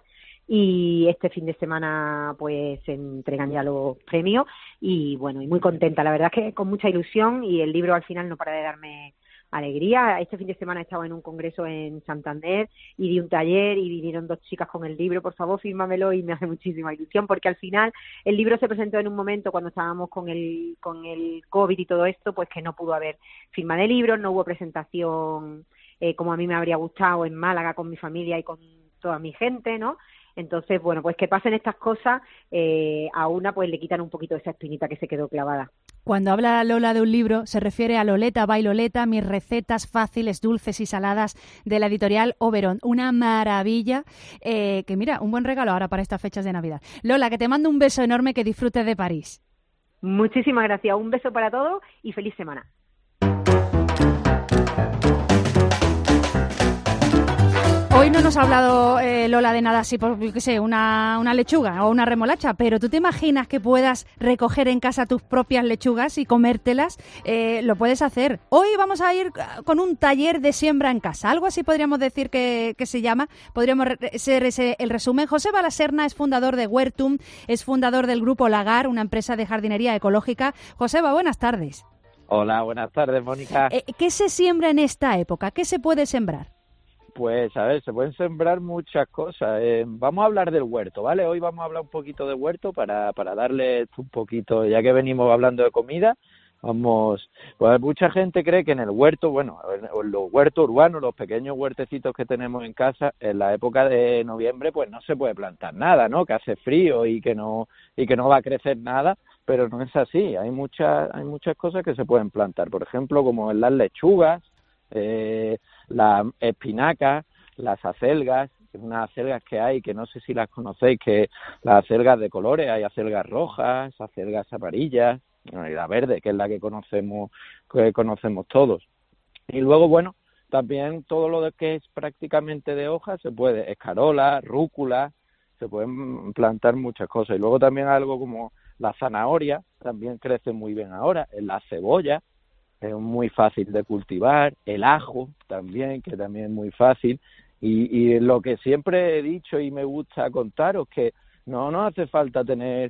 y este fin de semana pues se entregan ya los premios y bueno, y muy contenta, la verdad es que con mucha ilusión y el libro al final no para de darme alegría. Este fin de semana he estado en un congreso en Santander y di un taller y vinieron dos chicas con el libro, por favor, fírmamelo, y me hace muchísima ilusión porque al final el libro se presentó en un momento cuando estábamos con el con el COVID y todo esto, pues que no pudo haber firma de libros, no hubo presentación eh, como a mí me habría gustado en Málaga con mi familia y con toda mi gente, ¿no? Entonces, bueno, pues que pasen estas cosas, eh, a una pues le quitan un poquito esa espinita que se quedó clavada. Cuando habla Lola de un libro, se refiere a Loleta Bailoleta, mis recetas fáciles, dulces y saladas de la editorial Oberon. Una maravilla, eh, que mira, un buen regalo ahora para estas fechas de Navidad. Lola, que te mando un beso enorme, que disfrutes de París. Muchísimas gracias, un beso para todos y feliz semana. nos ha hablado eh, Lola de nada así, por qué sé, una, una lechuga o una remolacha, pero ¿tú te imaginas que puedas recoger en casa tus propias lechugas y comértelas? Eh, lo puedes hacer. Hoy vamos a ir con un taller de siembra en casa, algo así podríamos decir que, que se llama, podríamos ser ese el resumen. Joseba La Serna es fundador de Huertum, es fundador del Grupo Lagar, una empresa de jardinería ecológica. Joseba, buenas tardes. Hola, buenas tardes, Mónica. Eh, ¿Qué se siembra en esta época? ¿Qué se puede sembrar? Pues, a ver, se pueden sembrar muchas cosas. Eh, vamos a hablar del huerto, ¿vale? Hoy vamos a hablar un poquito de huerto para, para darle un poquito, ya que venimos hablando de comida, vamos... Pues mucha gente cree que en el huerto, bueno, en los huertos urbanos, los pequeños huertecitos que tenemos en casa, en la época de noviembre, pues no se puede plantar nada, ¿no? Que hace frío y que no y que no va a crecer nada, pero no es así. Hay muchas hay muchas cosas que se pueden plantar, por ejemplo, como en las lechugas, eh, las espinacas, las acelgas, unas acelgas que hay que no sé si las conocéis, que las acelgas de colores, hay acelgas rojas, acelgas amarillas, y la verde, que es la que conocemos que conocemos todos. Y luego, bueno, también todo lo que es prácticamente de hojas se puede, escarola, rúcula, se pueden plantar muchas cosas. Y luego también algo como la zanahoria, también crece muy bien ahora, la cebolla, es muy fácil de cultivar, el ajo también, que también es muy fácil, y, y lo que siempre he dicho y me gusta contaros, que no nos hace falta tener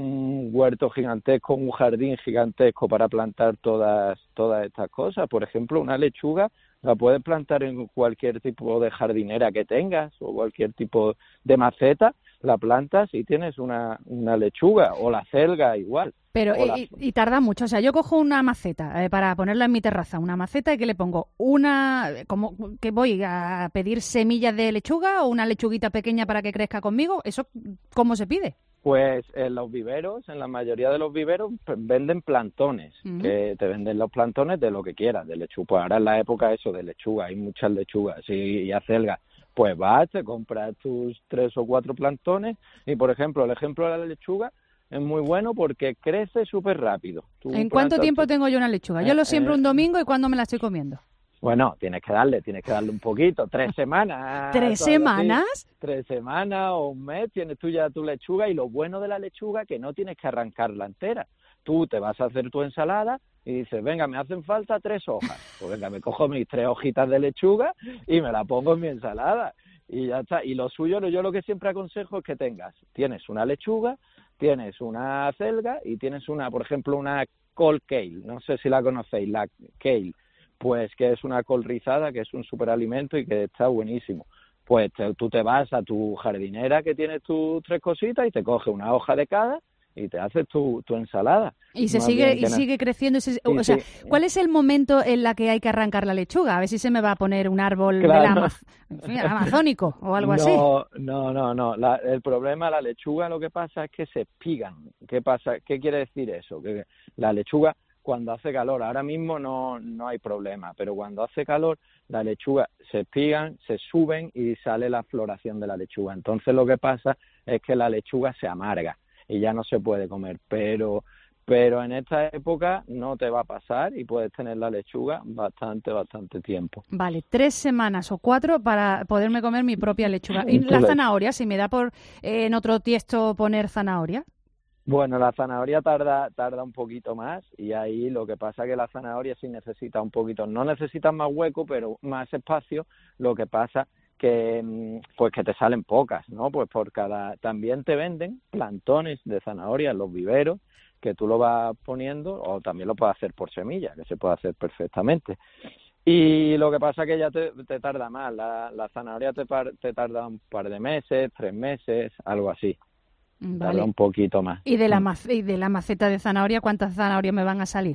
un huerto gigantesco, un jardín gigantesco para plantar todas todas estas cosas. Por ejemplo, una lechuga la puedes plantar en cualquier tipo de jardinera que tengas o cualquier tipo de maceta, la plantas y tienes una, una lechuga, o la selga igual. Pero la... y, y tarda mucho, o sea, yo cojo una maceta eh, para ponerla en mi terraza, una maceta y que le pongo una, como que voy a pedir semillas de lechuga o una lechuguita pequeña para que crezca conmigo, ¿eso cómo se pide? Pues en los viveros, en la mayoría de los viveros, pues, venden plantones, uh-huh. que te venden los plantones de lo que quieras, de lechuga. Pues ahora es la época eso de lechuga, hay muchas lechugas y, y acelgas. Pues vas, te compras tus tres o cuatro plantones y, por ejemplo, el ejemplo de la lechuga es muy bueno porque crece súper rápido. Tú ¿En cuánto tiempo tu... tengo yo una lechuga? Yo lo siembro eh, un domingo y ¿cuándo me la estoy comiendo? Bueno, tienes que darle, tienes que darle un poquito, tres semanas. ¿Tres semanas? Así, tres semanas o un mes tienes tú ya tu lechuga, y lo bueno de la lechuga es que no tienes que arrancarla entera. Tú te vas a hacer tu ensalada y dices, venga, me hacen falta tres hojas. Pues venga, me cojo mis tres hojitas de lechuga y me la pongo en mi ensalada. Y ya está. Y lo suyo, yo lo que siempre aconsejo es que tengas, tienes una lechuga, tienes una acelga y tienes una, por ejemplo, una col kale. No sé si la conocéis, la kale. Pues que es una col rizada, que es un superalimento y que está buenísimo. Pues te, tú te vas a tu jardinera que tienes tus tres cositas y te coges una hoja de cada y te haces tu, tu ensalada. Y se sigue y sigue creciendo. Y se, o sea, sí. ¿Cuál es el momento en la que hay que arrancar la lechuga? A ver si se me va a poner un árbol claro. del Amaz- en fin, amazónico o algo no, así. No, no, no. La, el problema de la lechuga, lo que pasa es que se espigan. ¿Qué pasa? ¿Qué quiere decir eso? Que la lechuga, cuando hace calor, ahora mismo no, no hay problema, pero cuando hace calor, la lechuga se espigan, se suben y sale la floración de la lechuga. Entonces lo que pasa es que la lechuga se amarga y ya no se puede comer, pero pero en esta época no te va a pasar y puedes tener la lechuga bastante, bastante tiempo. Vale, tres semanas o cuatro para poderme comer mi propia lechuga. ¿Y la zanahoria? Si me da por eh, en otro tiesto poner zanahoria. Bueno, la zanahoria tarda tarda un poquito más y ahí lo que pasa es que la zanahoria sí necesita un poquito, no necesita más hueco, pero más espacio. Lo que pasa que pues que te salen pocas, ¿no? Pues por cada, también te venden plantones de zanahoria en los viveros que tú lo vas poniendo, o también lo puedes hacer por semilla, que se puede hacer perfectamente. Y lo que pasa es que ya te, te tarda más, la, la zanahoria te, par, te tarda un par de meses, tres meses, algo así. Vale. Tarda un poquito más. ¿Y de la mac- y de la maceta de zanahoria cuántas zanahorias me van a salir?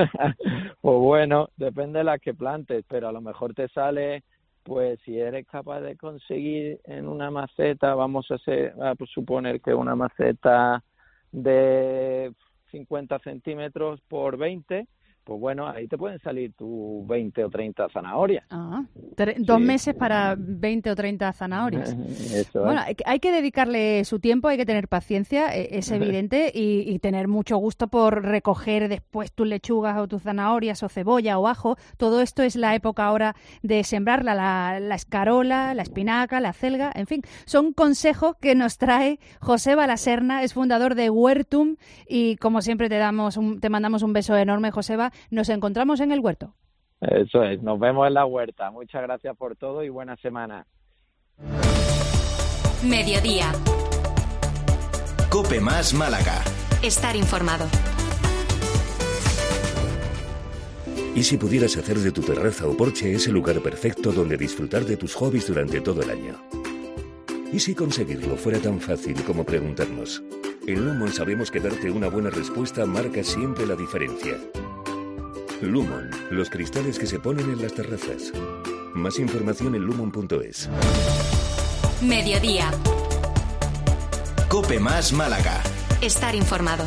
Pues bueno, depende de las que plantes, pero a lo mejor te sale, pues si eres capaz de conseguir en una maceta, vamos a, hacer, a suponer que una maceta de cincuenta centímetros por veinte, pues bueno, ahí te pueden salir tus veinte o treinta zanahorias. Ah, tre- sí. Dos meses para veinte o treinta zanahorias. Eso bueno, es. hay que dedicarle su tiempo, hay que tener paciencia, es evidente, y, y tener mucho gusto por recoger después tus lechugas o tus zanahorias o cebolla o ajo. Todo esto es la época ahora de sembrarla, la, la escarola, la espinaca, la acelga, en fin. Son consejos que nos trae Joseba Laserna, es fundador de Huertum, y como siempre te damos un, te mandamos un beso enorme, Joseba. Nos encontramos en el huerto. Eso es, nos vemos en la huerta. Muchas gracias por todo y buena semana. Mediodía. COPE más Málaga. Estar informado. ¿Y si pudieras hacer de tu terraza o porche ese lugar perfecto donde disfrutar de tus hobbies durante todo el año? ¿Y si conseguirlo fuera tan fácil como preguntarnos? En Lumon sabemos que darte una buena respuesta marca siempre la diferencia. Lumon, los cristales que se ponen en las terrazas. Más información en lumon punto es. Mediodía. COPE más Málaga. Estar informado.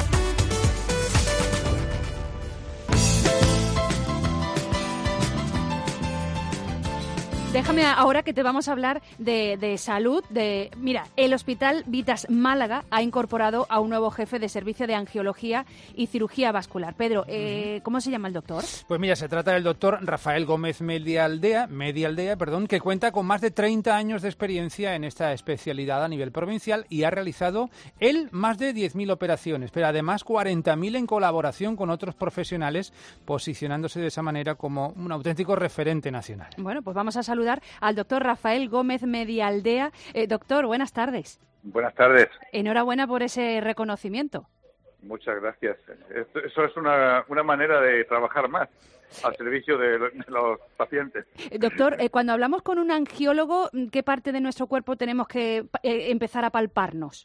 Déjame ahora que te vamos a hablar de, de salud. De Mira, el Hospital Vitas Málaga ha incorporado a un nuevo jefe de servicio de angiología y cirugía vascular. Pedro, eh, ¿cómo se llama el doctor? Pues mira, se trata del doctor Rafael Gómez Medialdea, Medialdea, perdón, que cuenta con más de treinta años de experiencia en esta especialidad a nivel provincial y ha realizado él más de diez mil operaciones, pero además cuarenta mil en colaboración con otros profesionales, posicionándose de esa manera como un auténtico referente nacional. Bueno, pues vamos a saludar al doctor Rafael Gómez Medialdea. Eh, doctor, buenas tardes. Buenas tardes. Enhorabuena por ese reconocimiento. Muchas gracias. Eso es una, una manera de trabajar más al servicio de los pacientes. Eh, doctor, eh, cuando hablamos con un angiólogo, ¿qué parte de nuestro cuerpo tenemos que eh, empezar a palparnos?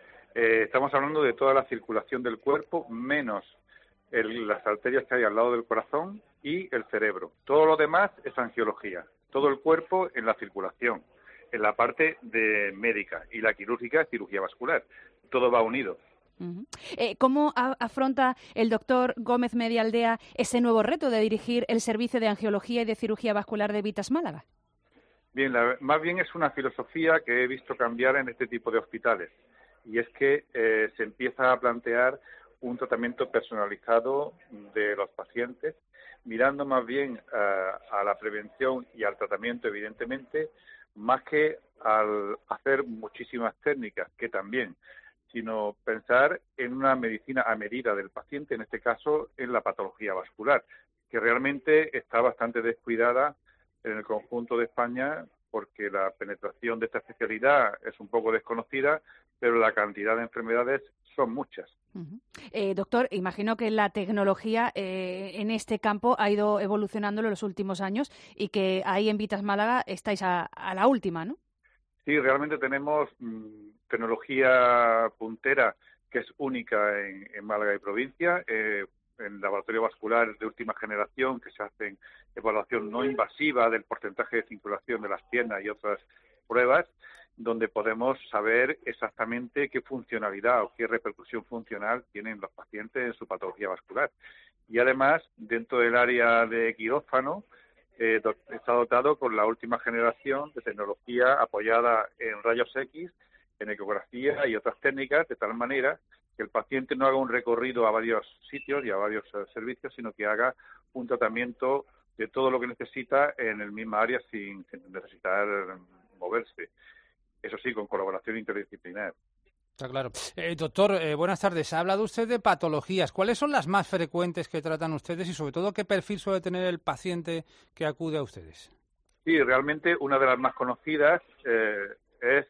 Eh, estamos hablando de toda la circulación del cuerpo, menos el, las arterias que hay al lado del corazón y el cerebro. Todo lo demás es angiología. Todo el cuerpo en la circulación, en la parte de médica, y la quirúrgica es cirugía vascular. Todo va unido. Uh-huh. Eh, ¿Cómo a- afronta el doctor Gómez Medialdea ese nuevo reto de dirigir el servicio de angiología y de cirugía vascular de Vitas Málaga? Bien, la, más bien es una filosofía que he visto cambiar en este tipo de hospitales, y es que eh, se empieza a plantear un tratamiento personalizado de los pacientes, mirando más bien uh, a la prevención y al tratamiento, evidentemente, más que al hacer muchísimas técnicas, que también, sino pensar en una medicina a medida del paciente, en este caso en la patología vascular, que realmente está bastante descuidada en el conjunto de España, porque la penetración de esta especialidad es un poco desconocida, pero la cantidad de enfermedades son muchas. Uh-huh. Eh, doctor, imagino que la tecnología eh, en este campo ha ido evolucionando en los últimos años y que ahí en Vitas Málaga estáis a, a la última, ¿no? Sí, realmente tenemos mmm, tecnología puntera que es única en, en Málaga y provincia, eh, en laboratorio vascular de última generación, que se hacen evaluación no invasiva del porcentaje de circulación de las piernas y otras pruebas, donde podemos saber exactamente qué funcionalidad o qué repercusión funcional tienen los pacientes en su patología vascular. Y además, dentro del área de quirófano, eh, do- está dotado con la última generación de tecnología apoyada en rayos X, en ecografía y otras técnicas, de tal manera que el paciente no haga un recorrido a varios sitios y a varios eh, servicios, sino que haga un tratamiento de todo lo que necesita en el mismo área sin, sin necesitar moverse. Eso sí, con colaboración interdisciplinar. Está claro. Eh, doctor, eh, buenas tardes. Ha hablado usted de patologías. ¿Cuáles son las más frecuentes que tratan ustedes y, sobre todo, qué perfil suele tener el paciente que acude a ustedes? Sí, realmente una de las más conocidas eh, es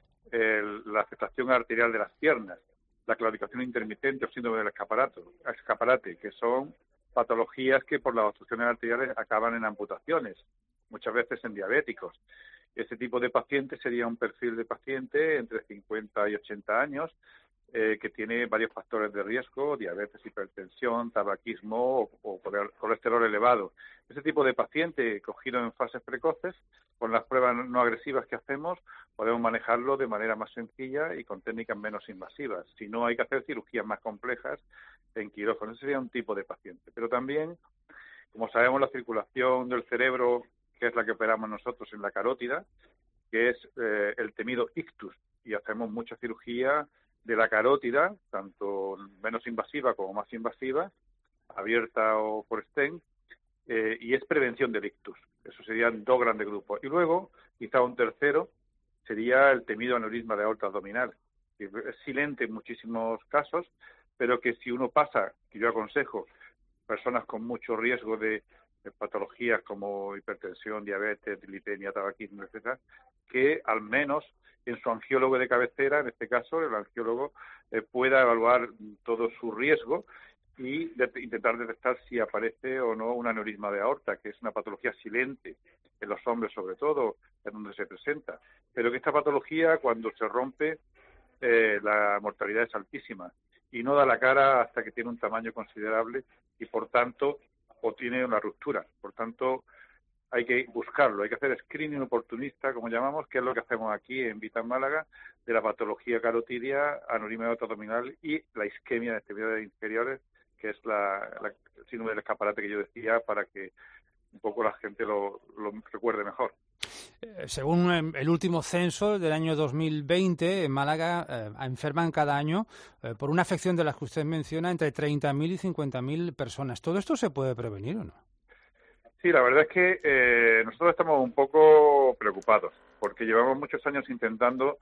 el, la afectación arterial de las piernas, la claudicación intermitente o síndrome del escaparato, escaparate, que son patologías que por las obstrucciones arteriales acaban en amputaciones, muchas veces en diabéticos. Este tipo de paciente sería un perfil de paciente entre cincuenta y ochenta años eh, que tiene varios factores de riesgo, diabetes, hipertensión, tabaquismo o, o colesterol elevado. Ese tipo de paciente cogido en fases precoces, con las pruebas no agresivas que hacemos, podemos manejarlo de manera más sencilla y con técnicas menos invasivas. Si no, hay que hacer cirugías más complejas en quirófano. Ese sería un tipo de paciente. Pero también, como sabemos, la circulación del cerebro, que es la que operamos nosotros en la carótida, que es eh, el temido ictus, y hacemos mucha cirugía de la carótida, tanto menos invasiva como más invasiva, abierta o por stent, eh, y es prevención del ictus. Eso serían dos grandes grupos. Y luego, quizá un tercero, sería el temido aneurisma de aorta abdominal, que es silente en muchísimos casos, pero que si uno pasa, que yo aconsejo, personas con mucho riesgo de, de patologías como hipertensión, diabetes, lipemia, tabaquismo, etcétera, que al menos en su angiólogo de cabecera, en este caso el angiólogo, eh, pueda evaluar todo su riesgo y de, intentar detectar si aparece o no un aneurisma de aorta, que es una patología silente en los hombres sobre todo, en donde se presenta, pero que esta patología cuando se rompe eh, la mortalidad es altísima y no da la cara hasta que tiene un tamaño considerable y por tanto o tiene una ruptura. Por tanto, hay que buscarlo, hay que hacer screening oportunista, como llamamos, que es lo que hacemos aquí en Vitas Málaga, de la patología carotidia, aneurisma de aorta abdominal y la isquemia de extremidades inferiores, que es la, la el síndrome del escaparate que yo decía, para que un poco la gente lo, lo recuerde mejor. Eh, según el último censo del año dos mil veinte, en Málaga eh, enferman cada año eh, por una afección de las que usted menciona entre treinta mil y cincuenta mil personas. ¿Todo esto se puede prevenir o no? Sí, la verdad es que eh, nosotros estamos un poco preocupados porque llevamos muchos años intentando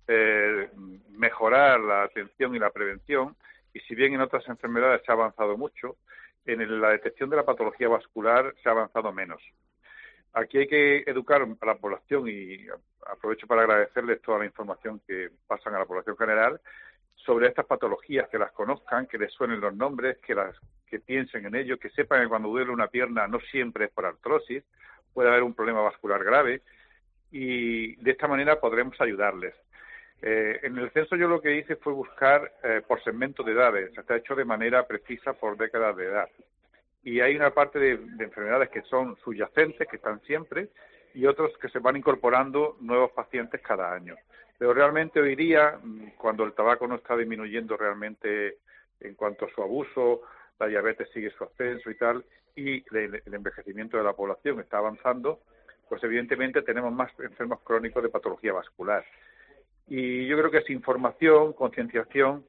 eh, mejorar la atención y la prevención y si bien en otras enfermedades se ha avanzado mucho, en la detección de la patología vascular se ha avanzado menos. Aquí hay que educar a la población y aprovecho para agradecerles toda la información que pasan a la población general sobre estas patologías, que las conozcan, que les suenen los nombres, que las que piensen en ello, que sepan que cuando duele una pierna no siempre es por artrosis, puede haber un problema vascular grave y de esta manera podremos ayudarles. Eh, en el censo yo lo que hice fue buscar eh, por segmento de edades, está hecho de manera precisa por décadas de edad. Y hay una parte de, de enfermedades que son subyacentes, que están siempre, y otros que se van incorporando nuevos pacientes cada año. Pero realmente hoy día, cuando el tabaco no está disminuyendo realmente en cuanto a su abuso, la diabetes sigue su ascenso y tal, y el, el envejecimiento de la población está avanzando, pues evidentemente tenemos más enfermos crónicos de patología vascular. Y yo creo que es información, concienciación,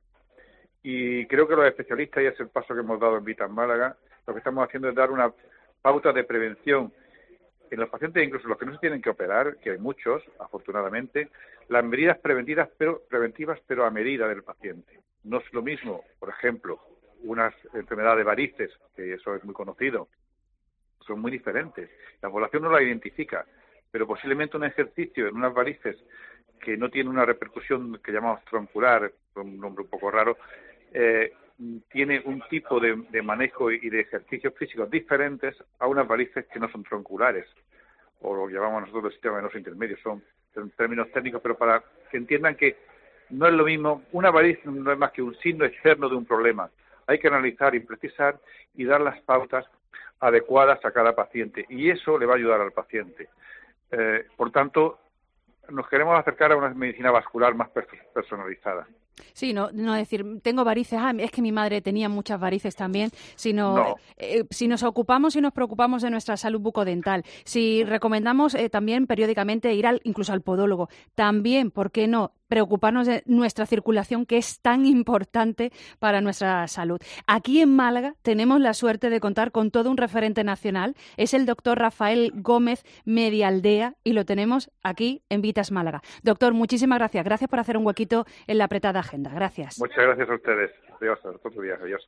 y creo que los especialistas, y es el paso que hemos dado en Vitas Málaga, lo que estamos haciendo es dar una pauta de prevención en los pacientes, incluso los que no se tienen que operar, que hay muchos, afortunadamente, las medidas preventivas pero, preventivas, pero a medida del paciente. No es lo mismo, por ejemplo, una enfermedad de varices, que eso es muy conocido, son muy diferentes. La población no la identifica, pero posiblemente un ejercicio en unas varices que no tiene una repercusión que llamamos troncular, un nombre un poco raro, eh, tiene un tipo de, de manejo y de ejercicios físicos diferentes a unas varices que no son tronculares, o lo que llamamos nosotros el sistema venoso intermedio, son términos técnicos, pero para que entiendan que no es lo mismo, una variz no es más que un signo externo de un problema. Hay que analizar y precisar y dar las pautas adecuadas a cada paciente, y eso le va a ayudar al paciente. Eh, por tanto, nos queremos acercar a una medicina vascular más personalizada. Sí, no, no decir, tengo varices, ah, es que mi madre tenía muchas varices también, sino no. eh, si nos ocupamos y nos preocupamos de nuestra salud bucodental, si recomendamos eh, también periódicamente ir al, incluso al podólogo, también, ¿por qué no?, preocuparnos de nuestra circulación, que es tan importante para nuestra salud. Aquí en Málaga tenemos la suerte de contar con todo un referente nacional, es el doctor Rafael Gómez Medialdea, y lo tenemos aquí en Vitas Málaga. Doctor, muchísimas gracias. Gracias por hacer un huequito en la apretada agenda. Gracias. Muchas gracias a ustedes. Adiós, hasta otro día. Adiós.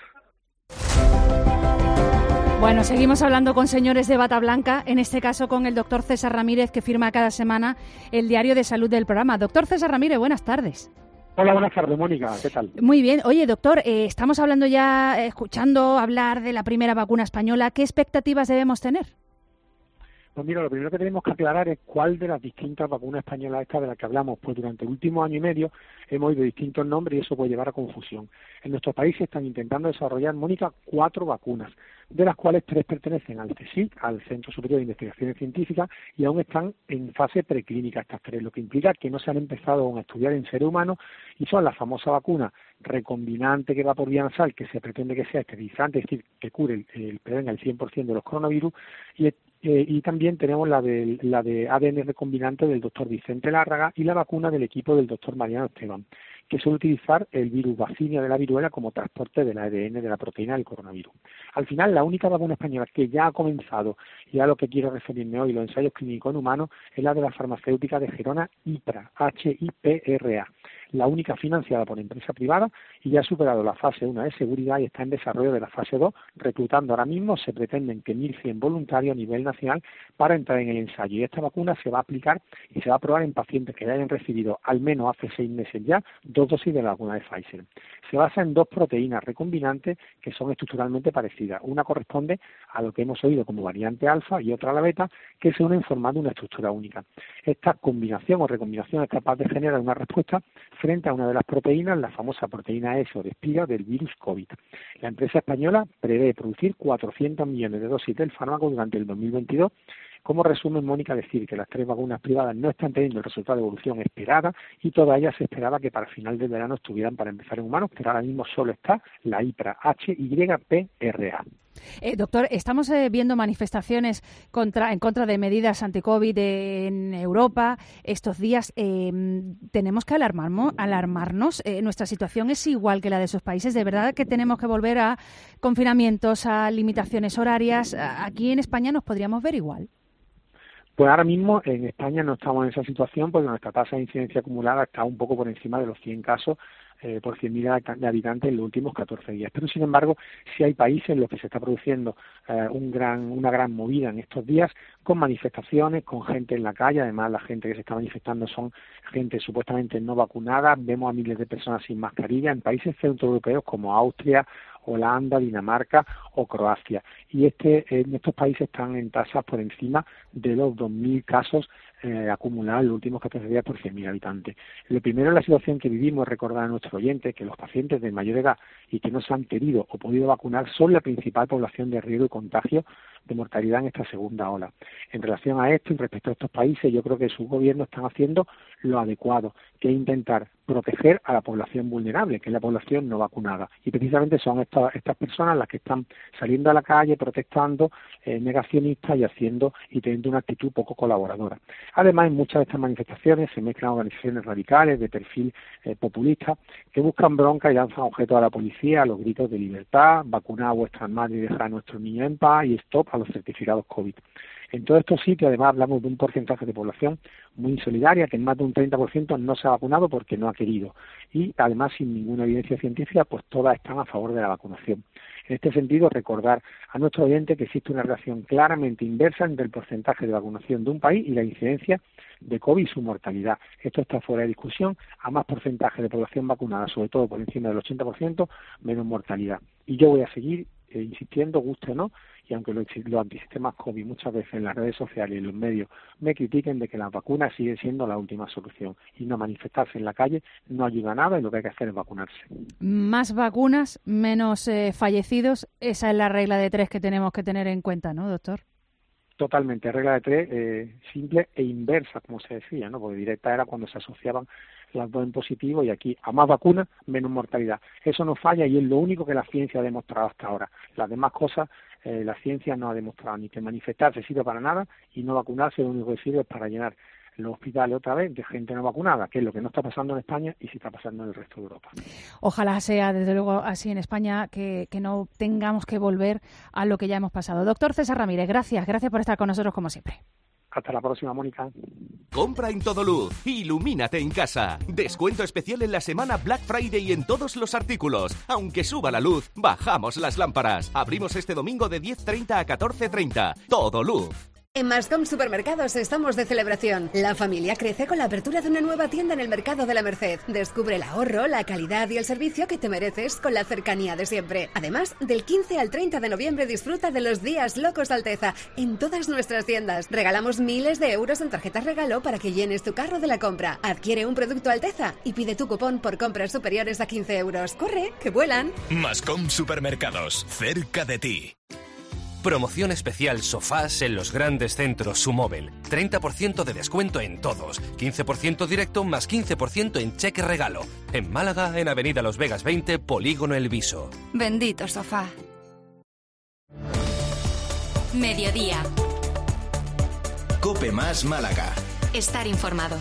Bueno, seguimos hablando con señores de bata blanca, en este caso con el doctor César Ramírez, que firma cada semana el diario de salud del programa. Doctor César Ramírez, buenas tardes. Hola, buenas tardes, Mónica. ¿Qué tal? Muy bien. Oye, doctor, eh, estamos hablando ya, eh, escuchando hablar de la primera vacuna española. ¿Qué expectativas debemos tener? Pues mira, lo primero que tenemos que aclarar es cuál de las distintas vacunas españolas estas de las que hablamos, pues durante el último año y medio hemos oído distintos nombres y eso puede llevar a confusión. En nuestros países están intentando desarrollar, Mónica, cuatro vacunas, de las cuales tres pertenecen al CSIC, al Centro Superior de Investigaciones Científicas, y aún están en fase preclínica estas tres, lo que implica que no se han empezado aún a estudiar en seres humanos, y son la famosa vacuna recombinante que va por vía nasal, que se pretende que sea esterilizante, es decir, que cure el, el, prevenga el cien por ciento de los coronavirus, y Eh, y también tenemos la de, la de A D N recombinante del doctor Vicente Lárraga y la vacuna del equipo del doctor Mariano Esteban, que suele utilizar el virus vaccinia de la viruela como transporte del A D N de la proteína del coronavirus. Al final, la única vacuna española que ya ha comenzado, y a lo que quiero referirme hoy, los ensayos clínicos en humanos, es la de la farmacéutica de Gerona Hipra, H I P R A, la única financiada por empresa privada, y ya ha superado la fase uno de seguridad y está en desarrollo de la fase dos, reclutando ahora mismo, se pretenden que mil cien voluntarios a nivel nacional para entrar en el ensayo. Y esta vacuna se va a aplicar y se va a probar en pacientes que ya hayan recibido al menos hace seis meses ya dos dosis de la vacuna de Pfizer. Se basa en dos proteínas recombinantes que son estructuralmente parecidas. Una corresponde a lo que hemos oído como variante alfa y otra a la beta, que se unen formando una estructura única. Esta combinación o recombinación es capaz de generar una respuesta frente a una de las proteínas, la famosa proteína S o de espiga del virus COVID. La empresa española prevé producir cuatrocientos millones de dosis del fármaco durante el dos mil veintidós. Como resumen, Mónica, decir que las tres vacunas privadas no están teniendo el resultado de evolución esperada y todas ellas se esperaba que para final del verano estuvieran para empezar en humanos, pero ahora mismo solo está la Hipra, H Y P R A. Eh, doctor, estamos eh, viendo manifestaciones contra, en contra de medidas anti-COVID en Europa estos días. Eh, ¿Tenemos que alarmarnos? alarmarnos? Eh, ¿Nuestra situación es igual que la de esos países? ¿De verdad que tenemos que volver a confinamientos, a limitaciones horarias? ¿Aquí en España nos podríamos ver igual? Pues ahora mismo en España no estamos en esa situación porque nuestra tasa de incidencia acumulada está un poco por encima de los cien casos eh, por cien mil de habitantes en los últimos catorce días. Pero, sin embargo, sí hay países en los que se está produciendo eh, un gran, una gran movida en estos días con manifestaciones, con gente en la calle. Además, la gente que se está manifestando son gente supuestamente no vacunada. Vemos a miles de personas sin mascarilla en países centroeuropeos como Austria, Holanda, Dinamarca o Croacia. Y este, en estos países están en tasas por encima de los dos mil casos eh, acumulados en los últimos catorce días por cien mil habitantes. Lo primero en la situación que vivimos es recordar a nuestros oyentes que los pacientes de mayor edad y que no se han querido o podido vacunar son la principal población de riesgo y contagio de mortalidad en esta segunda ola. En relación a esto y respecto a estos países, yo creo que sus gobiernos están haciendo lo adecuado, que es intentar proteger a la población vulnerable, que es la población no vacunada. Y precisamente son estas, estas personas las que están saliendo a la calle, protestando, eh, negacionistas y haciendo y teniendo una actitud poco colaboradora. Además, en muchas de estas manifestaciones se mezclan organizaciones radicales de perfil eh, populista que buscan bronca y lanzan objetos a la policía, a los gritos de libertad, vacunad a vuestras madres y dejad a nuestros niños en paz y stop a los certificados COVID. En todos estos sitios, además, hablamos de un porcentaje de población muy insolidaria, que en más de un treinta por ciento no se ha vacunado porque no ha querido. Y, además, sin ninguna evidencia científica, pues todas están a favor de la vacunación. En este sentido, recordar a nuestro oyente que existe una relación claramente inversa entre el porcentaje de vacunación de un país y la incidencia de COVID y su mortalidad. Esto está fuera de discusión. A más porcentaje de población vacunada, sobre todo por encima del ochenta por ciento, menos mortalidad. Y yo voy a seguir eh, insistiendo, guste o no, y aunque los, los antisistemas COVID muchas veces en las redes sociales y en los medios me critiquen de que las vacunas siguen siendo la última solución y no manifestarse en la calle no ayuda a nada y lo que hay que hacer es vacunarse. Más vacunas, menos eh, fallecidos, esa es la regla de tres que tenemos que tener en cuenta, ¿no, doctor? Totalmente, regla de tres, eh, simple e inversa, como se decía, ¿no? Porque directa era cuando se asociaban las dos en positivo y aquí a más vacunas, menos mortalidad. Eso no falla y es lo único que la ciencia ha demostrado hasta ahora. Las demás cosas, eh, la ciencia no ha demostrado ni que manifestarse sirve para nada y no vacunarse lo único que sirve es para llenar los hospitales otra vez de gente no vacunada, que es lo que no está pasando en España y sí está pasando en el resto de Europa. Ojalá sea, desde luego, así en España, que, que no tengamos que volver a lo que ya hemos pasado. Doctor César Ramírez, gracias, gracias por estar con nosotros como siempre. Hasta la próxima, Mónica. Compra en Todoluz. Ilumínate en casa. Descuento especial en la semana Black Friday en todos los artículos. Aunque suba la luz, bajamos las lámparas. Abrimos este domingo de diez treinta a catorce treinta. Todoluz. En Mascom Supermercados estamos de celebración. La familia crece con la apertura de una nueva tienda en el Mercado de la Merced. Descubre el ahorro, la calidad y el servicio que te mereces con la cercanía de siempre. Además, del quince al treinta de noviembre disfruta de los días locos Alteza en todas nuestras tiendas. Regalamos miles de euros en tarjetas regalo para que llenes tu carro de la compra. Adquiere un producto Alteza y pide tu cupón por compras superiores a quince euros. ¡Corre, que vuelan! Mascom Supermercados, cerca de ti. Promoción especial sofás en los grandes centros Sumóvel. treinta por ciento de descuento en todos. quince por ciento directo más quince por ciento en cheque regalo. En Málaga, en Avenida Los Vegas veinte, Polígono El Viso. Bendito sofá. Mediodía. Cope Más Málaga. Estar informado.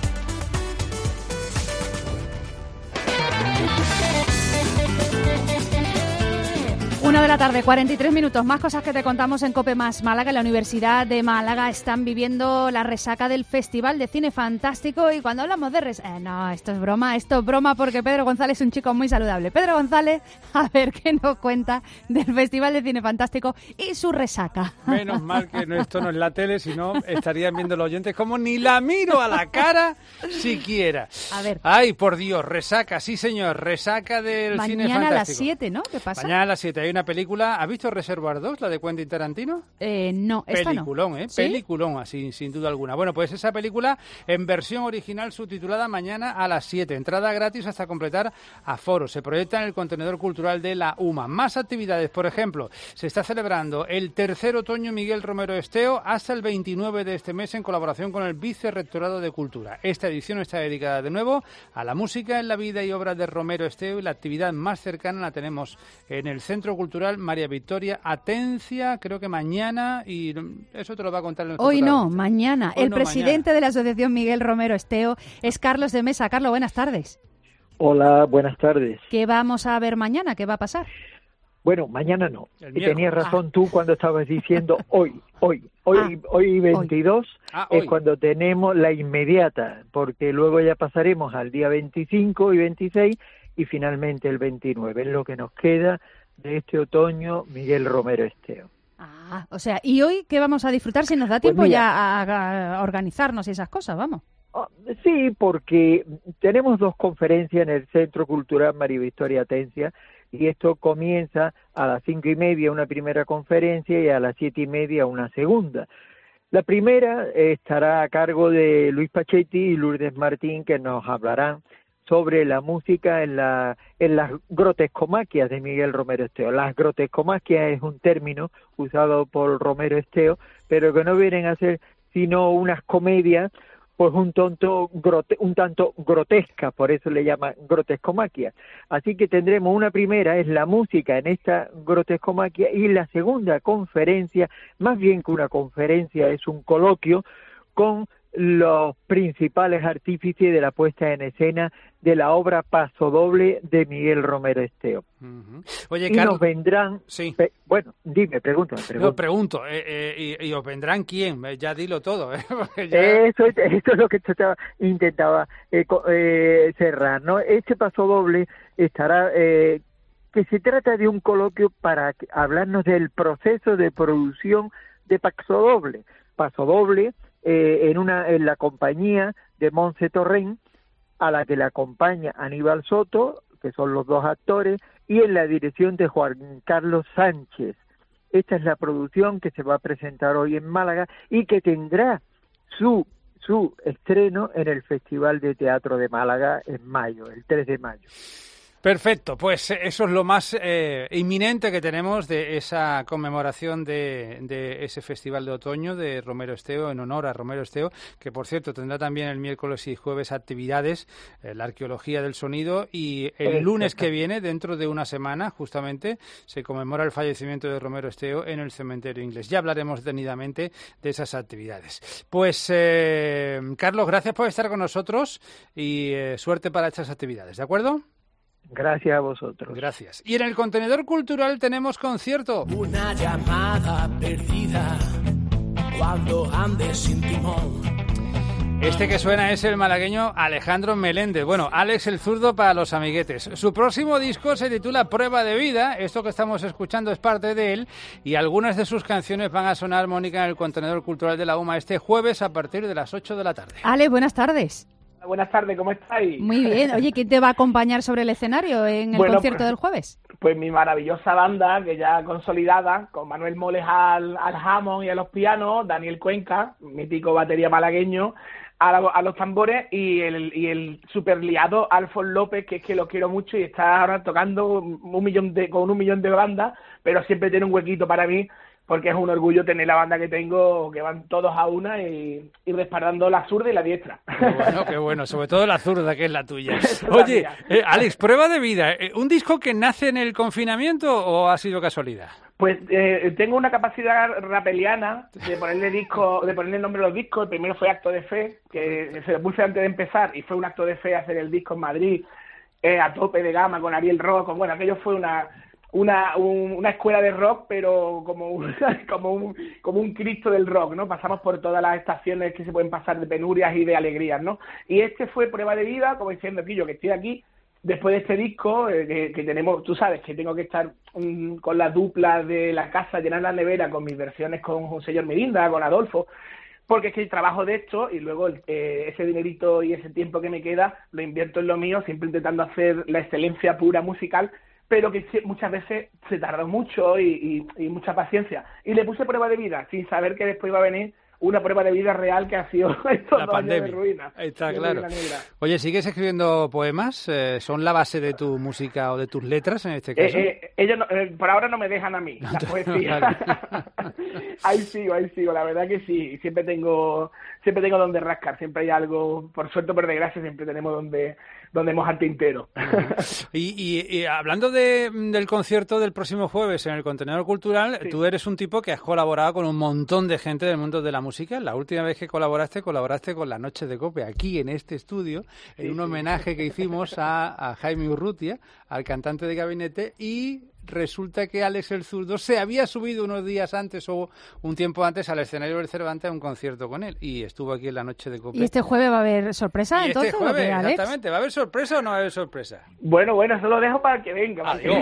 Una de la tarde, cuarenta y tres minutos. Más cosas que te contamos en Cope Más Málaga. En la Universidad de Málaga están viviendo la resaca del Festival de Cine Fantástico. Y cuando hablamos de resaca... Eh, no, esto es broma, esto es broma porque Pedro González es un chico muy saludable. Pedro González, a ver qué nos cuenta del Festival de Cine Fantástico y su resaca. Menos mal que no, esto no es la tele, si no estarían viendo los oyentes como ni la miro a la cara siquiera. A ver. Ay, por Dios, resaca, sí señor, resaca del Mañana Cine Fantástico. Mañana a las siete, ¿no? ¿Qué pasa? Mañana a las siete hay una película. ¿Has visto Reservoir dos, la de Quentin Tarantino? Eh, no, esta Peliculón, no. ¿eh? ¿Sí? Peliculón, así, sin duda alguna. Bueno, pues esa película en versión original subtitulada mañana a las siete. Entrada gratis hasta completar aforo. Se proyecta en el contenedor cultural de la UMA. Más actividades, por ejemplo, se está celebrando el tercer otoño Miguel Romero Esteo hasta el veintinueve de este mes en colaboración con el Vicerrectorado de Cultura. Esta edición está dedicada de nuevo a la música en la vida y obra de Romero Esteo y la actividad más cercana la tenemos en el Centro Cultural María Victoria Atencia, creo que mañana, y eso te lo va a contar el Hoy no, mañana. Hoy el no, presidente mañana. de la Asociación Miguel Romero Esteo es Carlos de Mesa. Carlos, buenas tardes. Hola, buenas tardes. ¿Qué vamos a ver mañana? ¿Qué va a pasar? Bueno, mañana no. Y tenías razón ah. tú cuando estabas diciendo hoy, hoy, hoy, ah, hoy veintidós ah, es hoy. cuando tenemos la inmediata, porque luego ya pasaremos al día veinticinco y veintiséis y finalmente el veintinueve, es lo que nos queda de este otoño Miguel Romero Esteo. Ah, o sea, ¿y hoy qué vamos a disfrutar si nos da tiempo pues mira, ya a, a organizarnos y esas cosas? Vamos. Oh, sí, porque tenemos dos conferencias en el Centro Cultural María Victoria Atencia y esto comienza a las cinco y media una primera conferencia y a las siete y media una segunda. La primera estará a cargo de Luis Pachetti y Lourdes Martín, que nos hablarán sobre la música en, la, en las grotescomaquias de Miguel Romero Esteo. Las grotescomaquias es un término usado por Romero Esteo, pero que no vienen a ser sino unas comedias pues un tonto grote, un tanto grotesca, por eso le llaman grotescomaquia. Así que tendremos una primera, es la música en esta grotescomaquia, y la segunda conferencia, más bien que una conferencia, es un coloquio con los principales artífices de la puesta en escena de la obra Pasodoble de Miguel Romero Esteo. Uh-huh. Oye, y Carlos, nos vendrán... Sí. Pe- bueno, dime, pregúntame. No, pregúntame. pregunto, eh, eh, y, ¿y os vendrán quién? Eh, Ya dilo todo. ¿eh? ya... Eso, eso es lo que yo intentaba eh, eh, cerrar, ¿no? Este Pasodoble estará... Eh, que se trata de un coloquio para hablarnos del proceso de producción de Pasodoble. Pasodoble... Eh, en una en la compañía de Montse Torrent, a la que le acompaña Aníbal Soto, que son los dos actores, y en la dirección de Juan Carlos Sánchez. Esta es la producción que se va a presentar hoy en Málaga y que tendrá su su estreno en el Festival de Teatro de Málaga en mayo, el tres de mayo. Perfecto, pues eso es lo más eh, inminente que tenemos de esa conmemoración de, de ese Festival de Otoño de Romero Esteo, en honor a Romero Esteo, que por cierto tendrá también el miércoles y jueves actividades, eh, la arqueología del sonido, y el lunes que viene, dentro de una semana, justamente, se conmemora el fallecimiento de Romero Esteo en el cementerio inglés. Ya hablaremos detenidamente de esas actividades. Pues, eh, Carlos, gracias por estar con nosotros y eh, suerte para estas actividades, ¿de acuerdo? Gracias a vosotros. Gracias. Y en el contenedor cultural tenemos concierto. Una llamada perdida cuando andes sin timón. Este que suena es el malagueño Alejandro Meléndez. Bueno, Alex el Zurdo para los amiguetes. Su próximo disco se titula Prueba de Vida. Esto que estamos escuchando es parte de él. Y algunas de sus canciones van a sonar, Mónica, en el Contenedor Cultural de la UMA este jueves a partir de las ocho de la tarde. Alex, buenas tardes. Buenas tardes, ¿cómo estáis? Muy bien. Oye, ¿quién te va a acompañar sobre el escenario en el bueno, concierto pues, del jueves? Pues mi maravillosa banda, que ya consolidada, con Manuel Moles al, al jamón y a los pianos, Daniel Cuenca, mítico batería malagueño, a, la, a los tambores, y el, y el super liado Alfons López, que es que lo quiero mucho y está ahora tocando un millón de, con un millón de bandas, pero siempre tiene un huequito para mí, porque es un orgullo tener la banda que tengo, que van todos a una y, y respaldando la zurda y la diestra. Qué bueno, qué bueno, sobre todo la zurda, que es la tuya. Oye, eh, Alex, Prueba de Vida, ¿un disco que nace en el confinamiento o ha sido casualidad? Pues eh, tengo una capacidad rapeliana de ponerle disco, de ponerle nombre a los discos. El primero fue Acto de Fe, que se lo puse antes de empezar, y fue un acto de fe hacer el disco en Madrid, eh, a tope de gama, con Ariel Rock, con, bueno, aquello fue una... Una, un, una escuela de rock, pero como un, como un como un Cristo del rock, ¿no? Pasamos por todas las estaciones que se pueden pasar de penurias y de alegrías, ¿no? Y este fue Prueba de Vida, como diciendo aquí, yo que estoy aquí, después de este disco, eh, que, que tenemos, tú sabes, que tengo que estar um, con las duplas de la casa, llenar la nevera con mis versiones con un señor Mirinda, con Adolfo, porque es que trabajo de esto y luego eh, ese dinerito y ese tiempo que me queda lo invierto en lo mío, siempre intentando hacer la excelencia pura musical, pero que muchas veces se tardó mucho y, y, y mucha paciencia. Y le puse Prueba de Vida, sin saber que después iba a venir una prueba de vida real que ha sido estos la dos pandemia. años de ruina. Está de claro. ruina negra. Oye, ¿sigues escribiendo poemas? Eh, ¿Son la base de tu música o de tus letras en este caso? Eh, eh, ellos no, eh, por ahora no me dejan a mí la poesía. Ahí sigo, ahí sigo, la verdad que sí. Siempre tengo siempre tengo donde rascar, siempre hay algo, por suerte o por desgracia, siempre tenemos donde donde mojar tintero. y, y, y hablando de, del concierto del próximo jueves en el Contenedor Cultural, sí. Tú eres un tipo que has colaborado con un montón de gente del mundo de la música. La última vez que colaboraste, colaboraste con La Noche de Cope, aquí en este estudio, en sí, un homenaje sí. que hicimos a, a Jaime Urrutia, al cantante de Gabinete, y resulta que Alex el Zurdo se había subido unos días antes o un tiempo antes al escenario del Cervantes a un concierto con él y estuvo aquí en La Noche de Cope. ¿Y este jueves va a haber sorpresa? ¿Y entonces, este jueves, Alex? exactamente, ¿va a haber sorpresa o no va a haber sorpresa? Bueno, bueno, eso lo dejo para que venga. Adiós.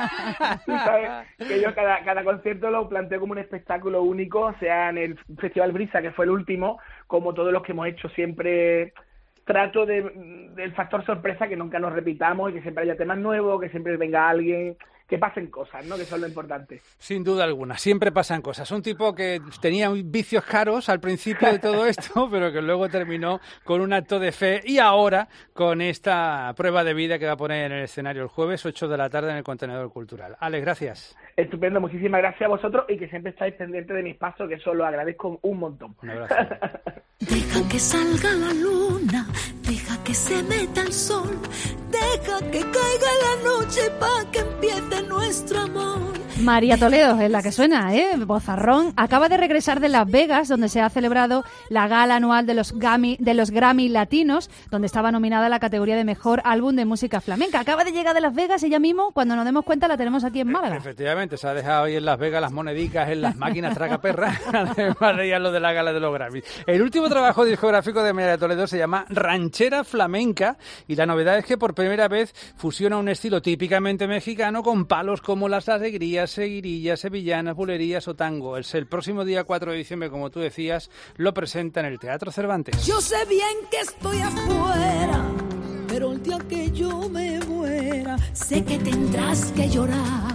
Tú sabes que yo cada, cada concierto lo planteo como un espectáculo único, sea en el Festival Brisa, que fue el último, como todos los que hemos hecho siempre. Trato de, del factor sorpresa, que nunca nos repitamos y que siempre haya temas nuevos, que siempre venga alguien, que pasen cosas, ¿no? Que eso es lo importante. Sin duda alguna, siempre pasan cosas. Un tipo que tenía vicios caros al principio de todo esto, pero que luego terminó con un acto de fe y ahora con esta prueba de vida que va a poner en el escenario el jueves, ocho de la tarde en el Contenedor Cultural. Alex, gracias. Estupendo, muchísimas gracias a vosotros y que siempre estáis pendientes de mis pasos, que eso lo agradezco un montón. Un abrazo. Deja que salga la luna, deja que se meta el sol, deja que caiga la noche pa' que empiece nuestro amor. María Toledo es la que suena, ¿eh? Bozarrón. Acaba de regresar de Las Vegas, donde se ha celebrado la gala anual de los Grammy, de los Grammy Latinos, donde estaba nominada a la categoría de Mejor Álbum de Música Flamenca. Acaba de llegar de Las Vegas, ella mismo, cuando nos demos cuenta la tenemos aquí en Málaga. Efectivamente, se ha dejado ahí en Las Vegas las monedicas en las máquinas tragaperras, además de ya lo de la gala de los Grammy. El último trabajo discográfico de María Toledo se llama Ranchera Flamenca y la novedad es que por primera vez fusiona un estilo típicamente mexicano con palos como las alegrías, seguirillas, sevillanas, bulerías o tango. Es el próximo día cuatro de diciembre, como tú decías, lo presenta en el Teatro Cervantes. Yo sé bien que estoy afuera, pero el día que yo me muera, sé que tendrás que llorar.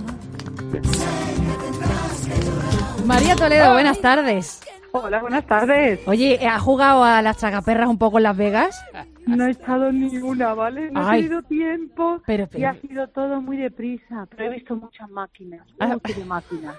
Sé que tendrás que llorar. María Toledo, buenas tardes. Hola, buenas tardes. Oye, ¿has jugado a las tragaperras un poco en Las Vegas? No he estado ni una, ¿vale? No Ay. he tenido tiempo pero, pero... y ha sido todo muy deprisa, pero he visto muchas máquinas, Ah. muchas máquinas.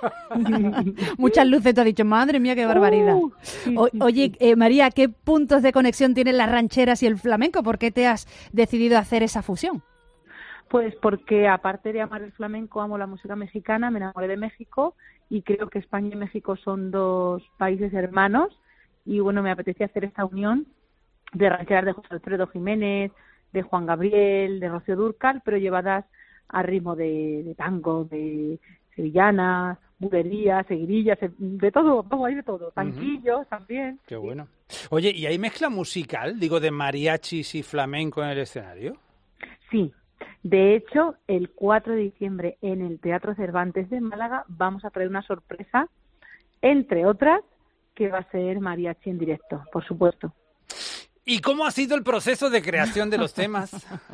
Muchas luces, te ha dicho, madre mía, qué barbaridad. Uh, sí, o, sí, oye, sí. eh, María, ¿qué puntos de conexión tienen las rancheras y el flamenco? ¿Por qué te has decidido hacer esa fusión? Pues porque aparte de amar el flamenco, amo la música mexicana, me enamoré de México y creo que España y México son dos países hermanos y bueno, me apetecía hacer esta unión de rancheras de José Alfredo Jiménez, de Juan Gabriel, de Rocío Dúrcal, pero llevadas a ritmo de, de tango, de sevillanas, bulerías, seguirillas, de todo, vamos, hay de todo, tanquillos uh-huh. también. Qué bueno. Oye, ¿y hay mezcla musical, digo, de mariachis y flamenco en el escenario? Sí. De hecho, el cuatro de diciembre en el Teatro Cervantes de Málaga vamos a traer una sorpresa, entre otras, que va a ser mariachi en directo, por supuesto. ¿Y cómo ha sido el proceso de creación de los temas?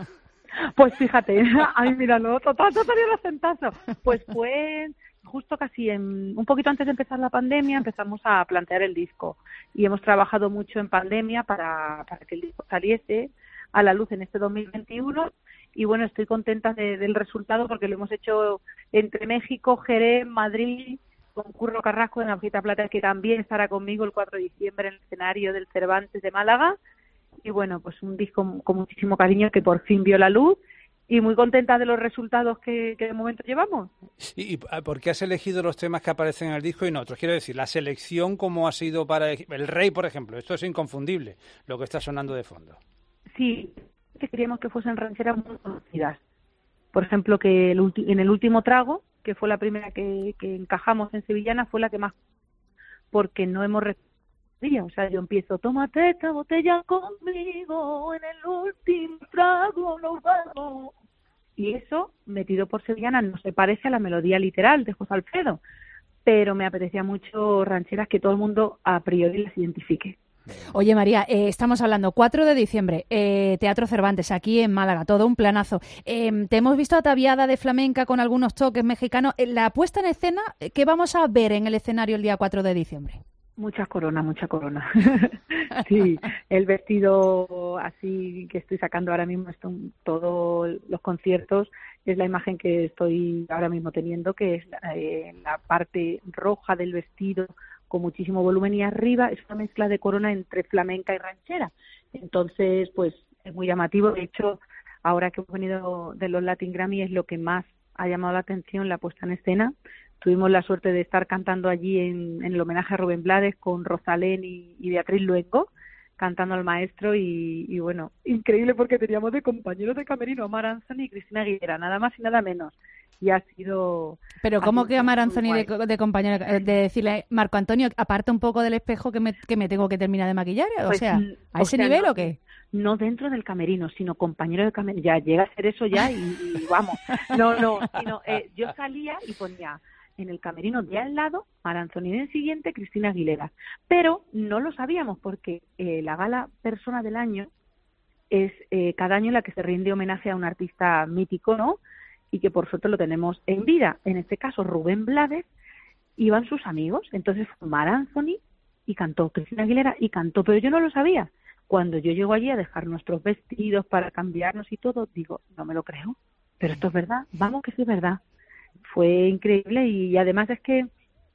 Pues fíjate, ay, míralo, total, total, el acentazo. Pues fue justo casi en, un poquito antes de empezar la pandemia, empezamos a plantear el disco. Y hemos trabajado mucho en pandemia para, para que el disco saliese a la luz en este dos mil veintiuno. Y bueno, estoy contenta de, del resultado porque lo hemos hecho entre México, Jerez, Madrid, con Curro Carrasco de Navajita Plata, que también estará conmigo el cuatro de diciembre en el escenario del Cervantes de Málaga. Y bueno, pues un disco con muchísimo cariño que por fin vio la luz y muy contenta de los resultados que, que de momento llevamos. ¿Y por qué has elegido los temas que aparecen en el disco y no otros? Quiero decir, la selección, ¿cómo ha sido para El Rey, por ejemplo? Esto es inconfundible, lo que está sonando de fondo. Sí, que queríamos que fuesen rancheras muy conocidas. Por ejemplo, que el ulti- en el último trago, que fue la primera que, que encajamos en Sevillana, fue la que más, porque no hemos o sea, yo empiezo, tómate esta botella conmigo, en el último trago nos vamos. Y eso, metido por Sevillana, no se parece a la melodía literal de José Alfredo, pero me apetecía mucho rancheras que todo el mundo a priori las identifique. Oye, María, eh, estamos hablando cuatro de diciembre, eh, Teatro Cervantes, aquí en Málaga, todo un planazo. Eh, te hemos visto ataviada de flamenca con algunos toques mexicanos. La puesta en escena, ¿qué vamos a ver en el escenario el día cuatro de diciembre? Muchas coronas, mucha corona. Sí, el vestido así que estoy sacando ahora mismo en todos los conciertos es la imagen que estoy ahora mismo teniendo, que es eh, la parte roja del vestido con muchísimo volumen y arriba es una mezcla de corona entre flamenca y ranchera. Entonces, pues es muy llamativo. De hecho, ahora que hemos venido de los Latin Grammy es lo que más ha llamado la atención, la puesta en escena. Tuvimos la suerte de estar cantando allí en, en el homenaje a Rubén Blades con Rosalén y, y Beatriz Luengo, cantando al maestro y, y bueno, increíble porque teníamos de compañeros de camerino a Mar Anthony y Cristina Aguilera, nada más y nada menos. Y ha sido... Pero ¿cómo que a Mar Anthony de, de compañero, de decirle, Marco Antonio, aparta un poco del espejo que me, que me tengo que terminar de maquillar? O pues, sea, ¿a o ese sea, nivel no, o qué? No dentro del camerino, sino compañero de camerino. Ya llega a ser eso ya y, y vamos. No, no, sino eh, yo salía y ponía... en el camerino de al lado, Mar Anthony en el siguiente, Cristina Aguilera. Pero no lo sabíamos porque eh, la gala Persona del Año es eh, cada año la que se rinde homenaje a un artista mítico, ¿no? Y que por suerte lo tenemos en vida. En este caso, Rubén Blades, iban sus amigos. Entonces fue Mar Anthony y cantó, Cristina Aguilera y cantó, pero yo no lo sabía. Cuando yo llego allí a dejar nuestros vestidos para cambiarnos y todo, digo, no me lo creo, pero esto es verdad, vamos que sí es verdad. Fue increíble y además es que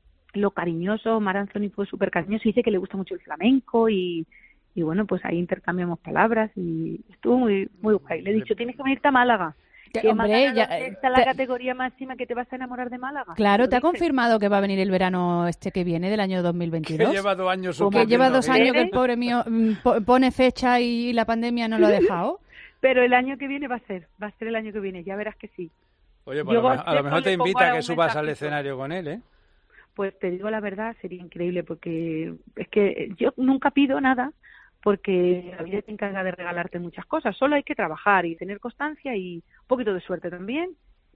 lo cariñoso, Mar Anthony fue súper cariñoso, dice que le gusta mucho el flamenco y, y bueno, pues ahí intercambiamos palabras y estuvo muy muy guay. Le he dicho, tienes que venirte a Málaga. Que, que hombre, Málaga ya, está la te... categoría máxima que te vas a enamorar de Málaga. Claro, ¿te ha confirmado que va a venir el verano este que viene, del año dos mil veintidós? Que lleva dos años. Que lleva dos años que el pobre mío pone fecha y la pandemia no lo ha dejado. Pero el año que viene va a ser, va a ser el año que viene, ya verás que sí. Oye, pues a lo, a lo mejor te invita a que subas al escenario con él, ¿eh? Pues te digo la verdad, sería increíble porque es que yo nunca pido nada porque la vida te encarga de regalarte muchas cosas. Solo hay que trabajar y tener constancia y un poquito de suerte también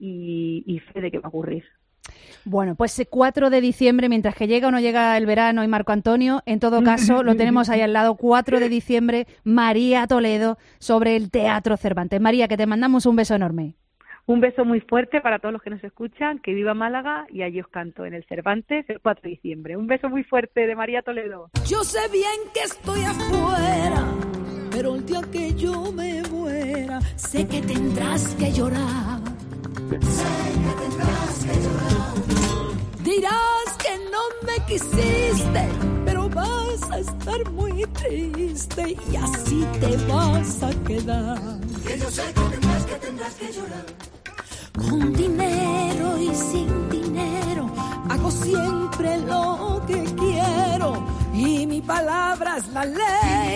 y, y fe de que va a ocurrir. Bueno, pues cuatro de diciembre, mientras que llega o no llega el verano y Marco Antonio, en todo caso lo tenemos ahí al lado, cuatro de diciembre, María Toledo, sobre el Teatro Cervantes. María, que te mandamos un beso enorme. Un beso muy fuerte para todos los que nos escuchan, que viva Málaga y allí os canto en el Cervantes el cuatro de diciembre. Un beso muy fuerte de María Toledo. Yo sé bien que estoy afuera, pero el día que yo me muera, sé que tendrás que llorar. Sé que tendrás que llorar. Dirás que no me quisiste, pero vas a estar muy triste y así te vas a quedar. Que yo sé que tendrás que tendrás que llorar. Con dinero y sin dinero, hago siempre lo que quiero y mi palabra es la ley.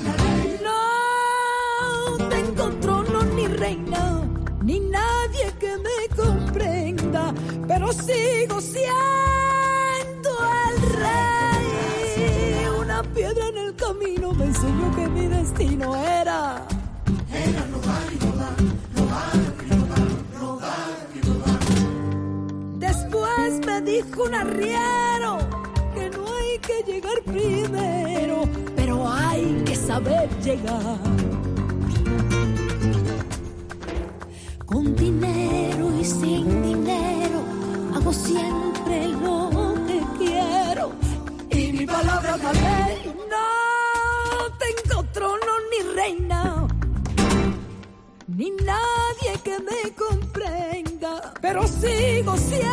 No tengo trono ni reina, ni nadie que me comprenda, pero sigo siendo el rey. Una piedra en el camino me enseñó que mi destino era era rodar y rodar, rodar y rodar, rodar y rodar. Después me dijo un arriero que no hay que llegar primero, pero hay que saber llegar. Con dinero y sin dinero hago siempre lo que quiero. Y mi palabra tal vez no tengo trono ni reina, ni nadie que me comprenda, pero sigo siendo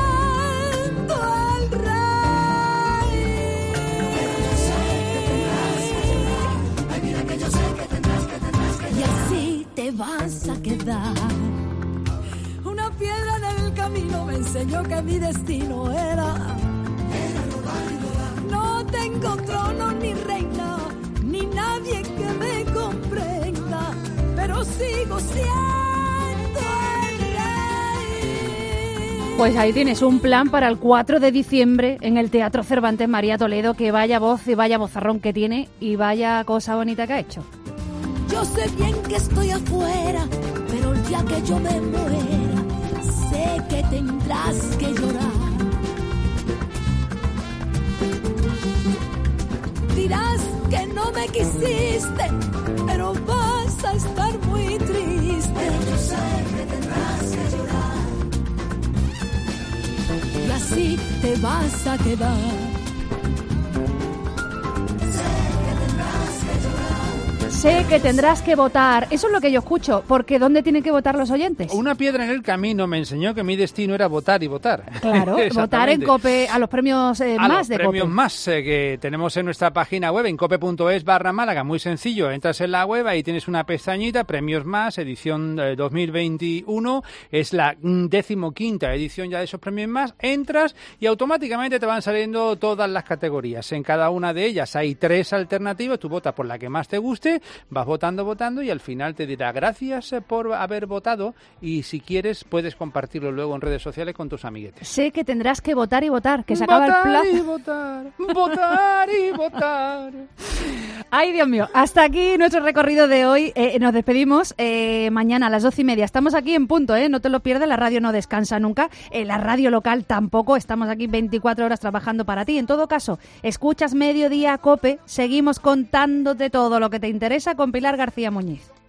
el rey. Pero yo sé que tendrás que llorar. Ay, mira que yo sé que tendrás que tendrás que llorar. Y así te vas a quedar. Una piedra en el camino me enseñó que mi destino era era rodar y rodar. No tengo trono ni reina, ni nadie que me comprenda, pero sigo siendo el rey. Pues ahí tienes un plan para el cuatro de diciembre en el Teatro Cervantes María Toledo, que vaya voz y vaya vozarrón que tiene y vaya cosa bonita que ha hecho. Yo sé bien que estoy afuera, pero el día que yo me muera, sé que tendrás que llorar. Dirás que no me quisiste, pero vas a estar muy triste. Pero yo sé que tendrás que llorar. Y así te vas a quedar. Sé que tendrás que votar. Eso es lo que yo escucho, porque ¿dónde tienen que votar los oyentes? Una piedra en el camino me enseñó que mi destino era votar y votar. Claro, votar en COPE a los premios eh, a más los de premios COPE. más eh, que tenemos en nuestra página web, en cope.es barra Málaga. Muy sencillo, entras en la web, ahí tienes una pestañita, premios más, edición eh, dos mil veintiuno. Es la decimoquinta edición ya de esos premios más. Entras y automáticamente te van saliendo todas las categorías. En cada una de ellas hay tres alternativas, tú votas por la que más te guste. Vas votando, votando y al final te dirá gracias por haber votado y si quieres puedes compartirlo luego en redes sociales con tus amiguetes. Sé que tendrás que votar y votar, que se acaba el plazo. Y votar, votar y votar. Ay, Dios mío, hasta aquí nuestro recorrido de hoy. Eh, nos despedimos eh, mañana a las doce y media. Estamos aquí en punto, ¿eh? No te lo pierdas, la radio no descansa nunca. Eh, la radio local tampoco. Estamos aquí veinticuatro horas trabajando para ti. En todo caso, escuchas Mediodía COPE. Seguimos contándote todo lo que te interesa con Pilar García Muñiz.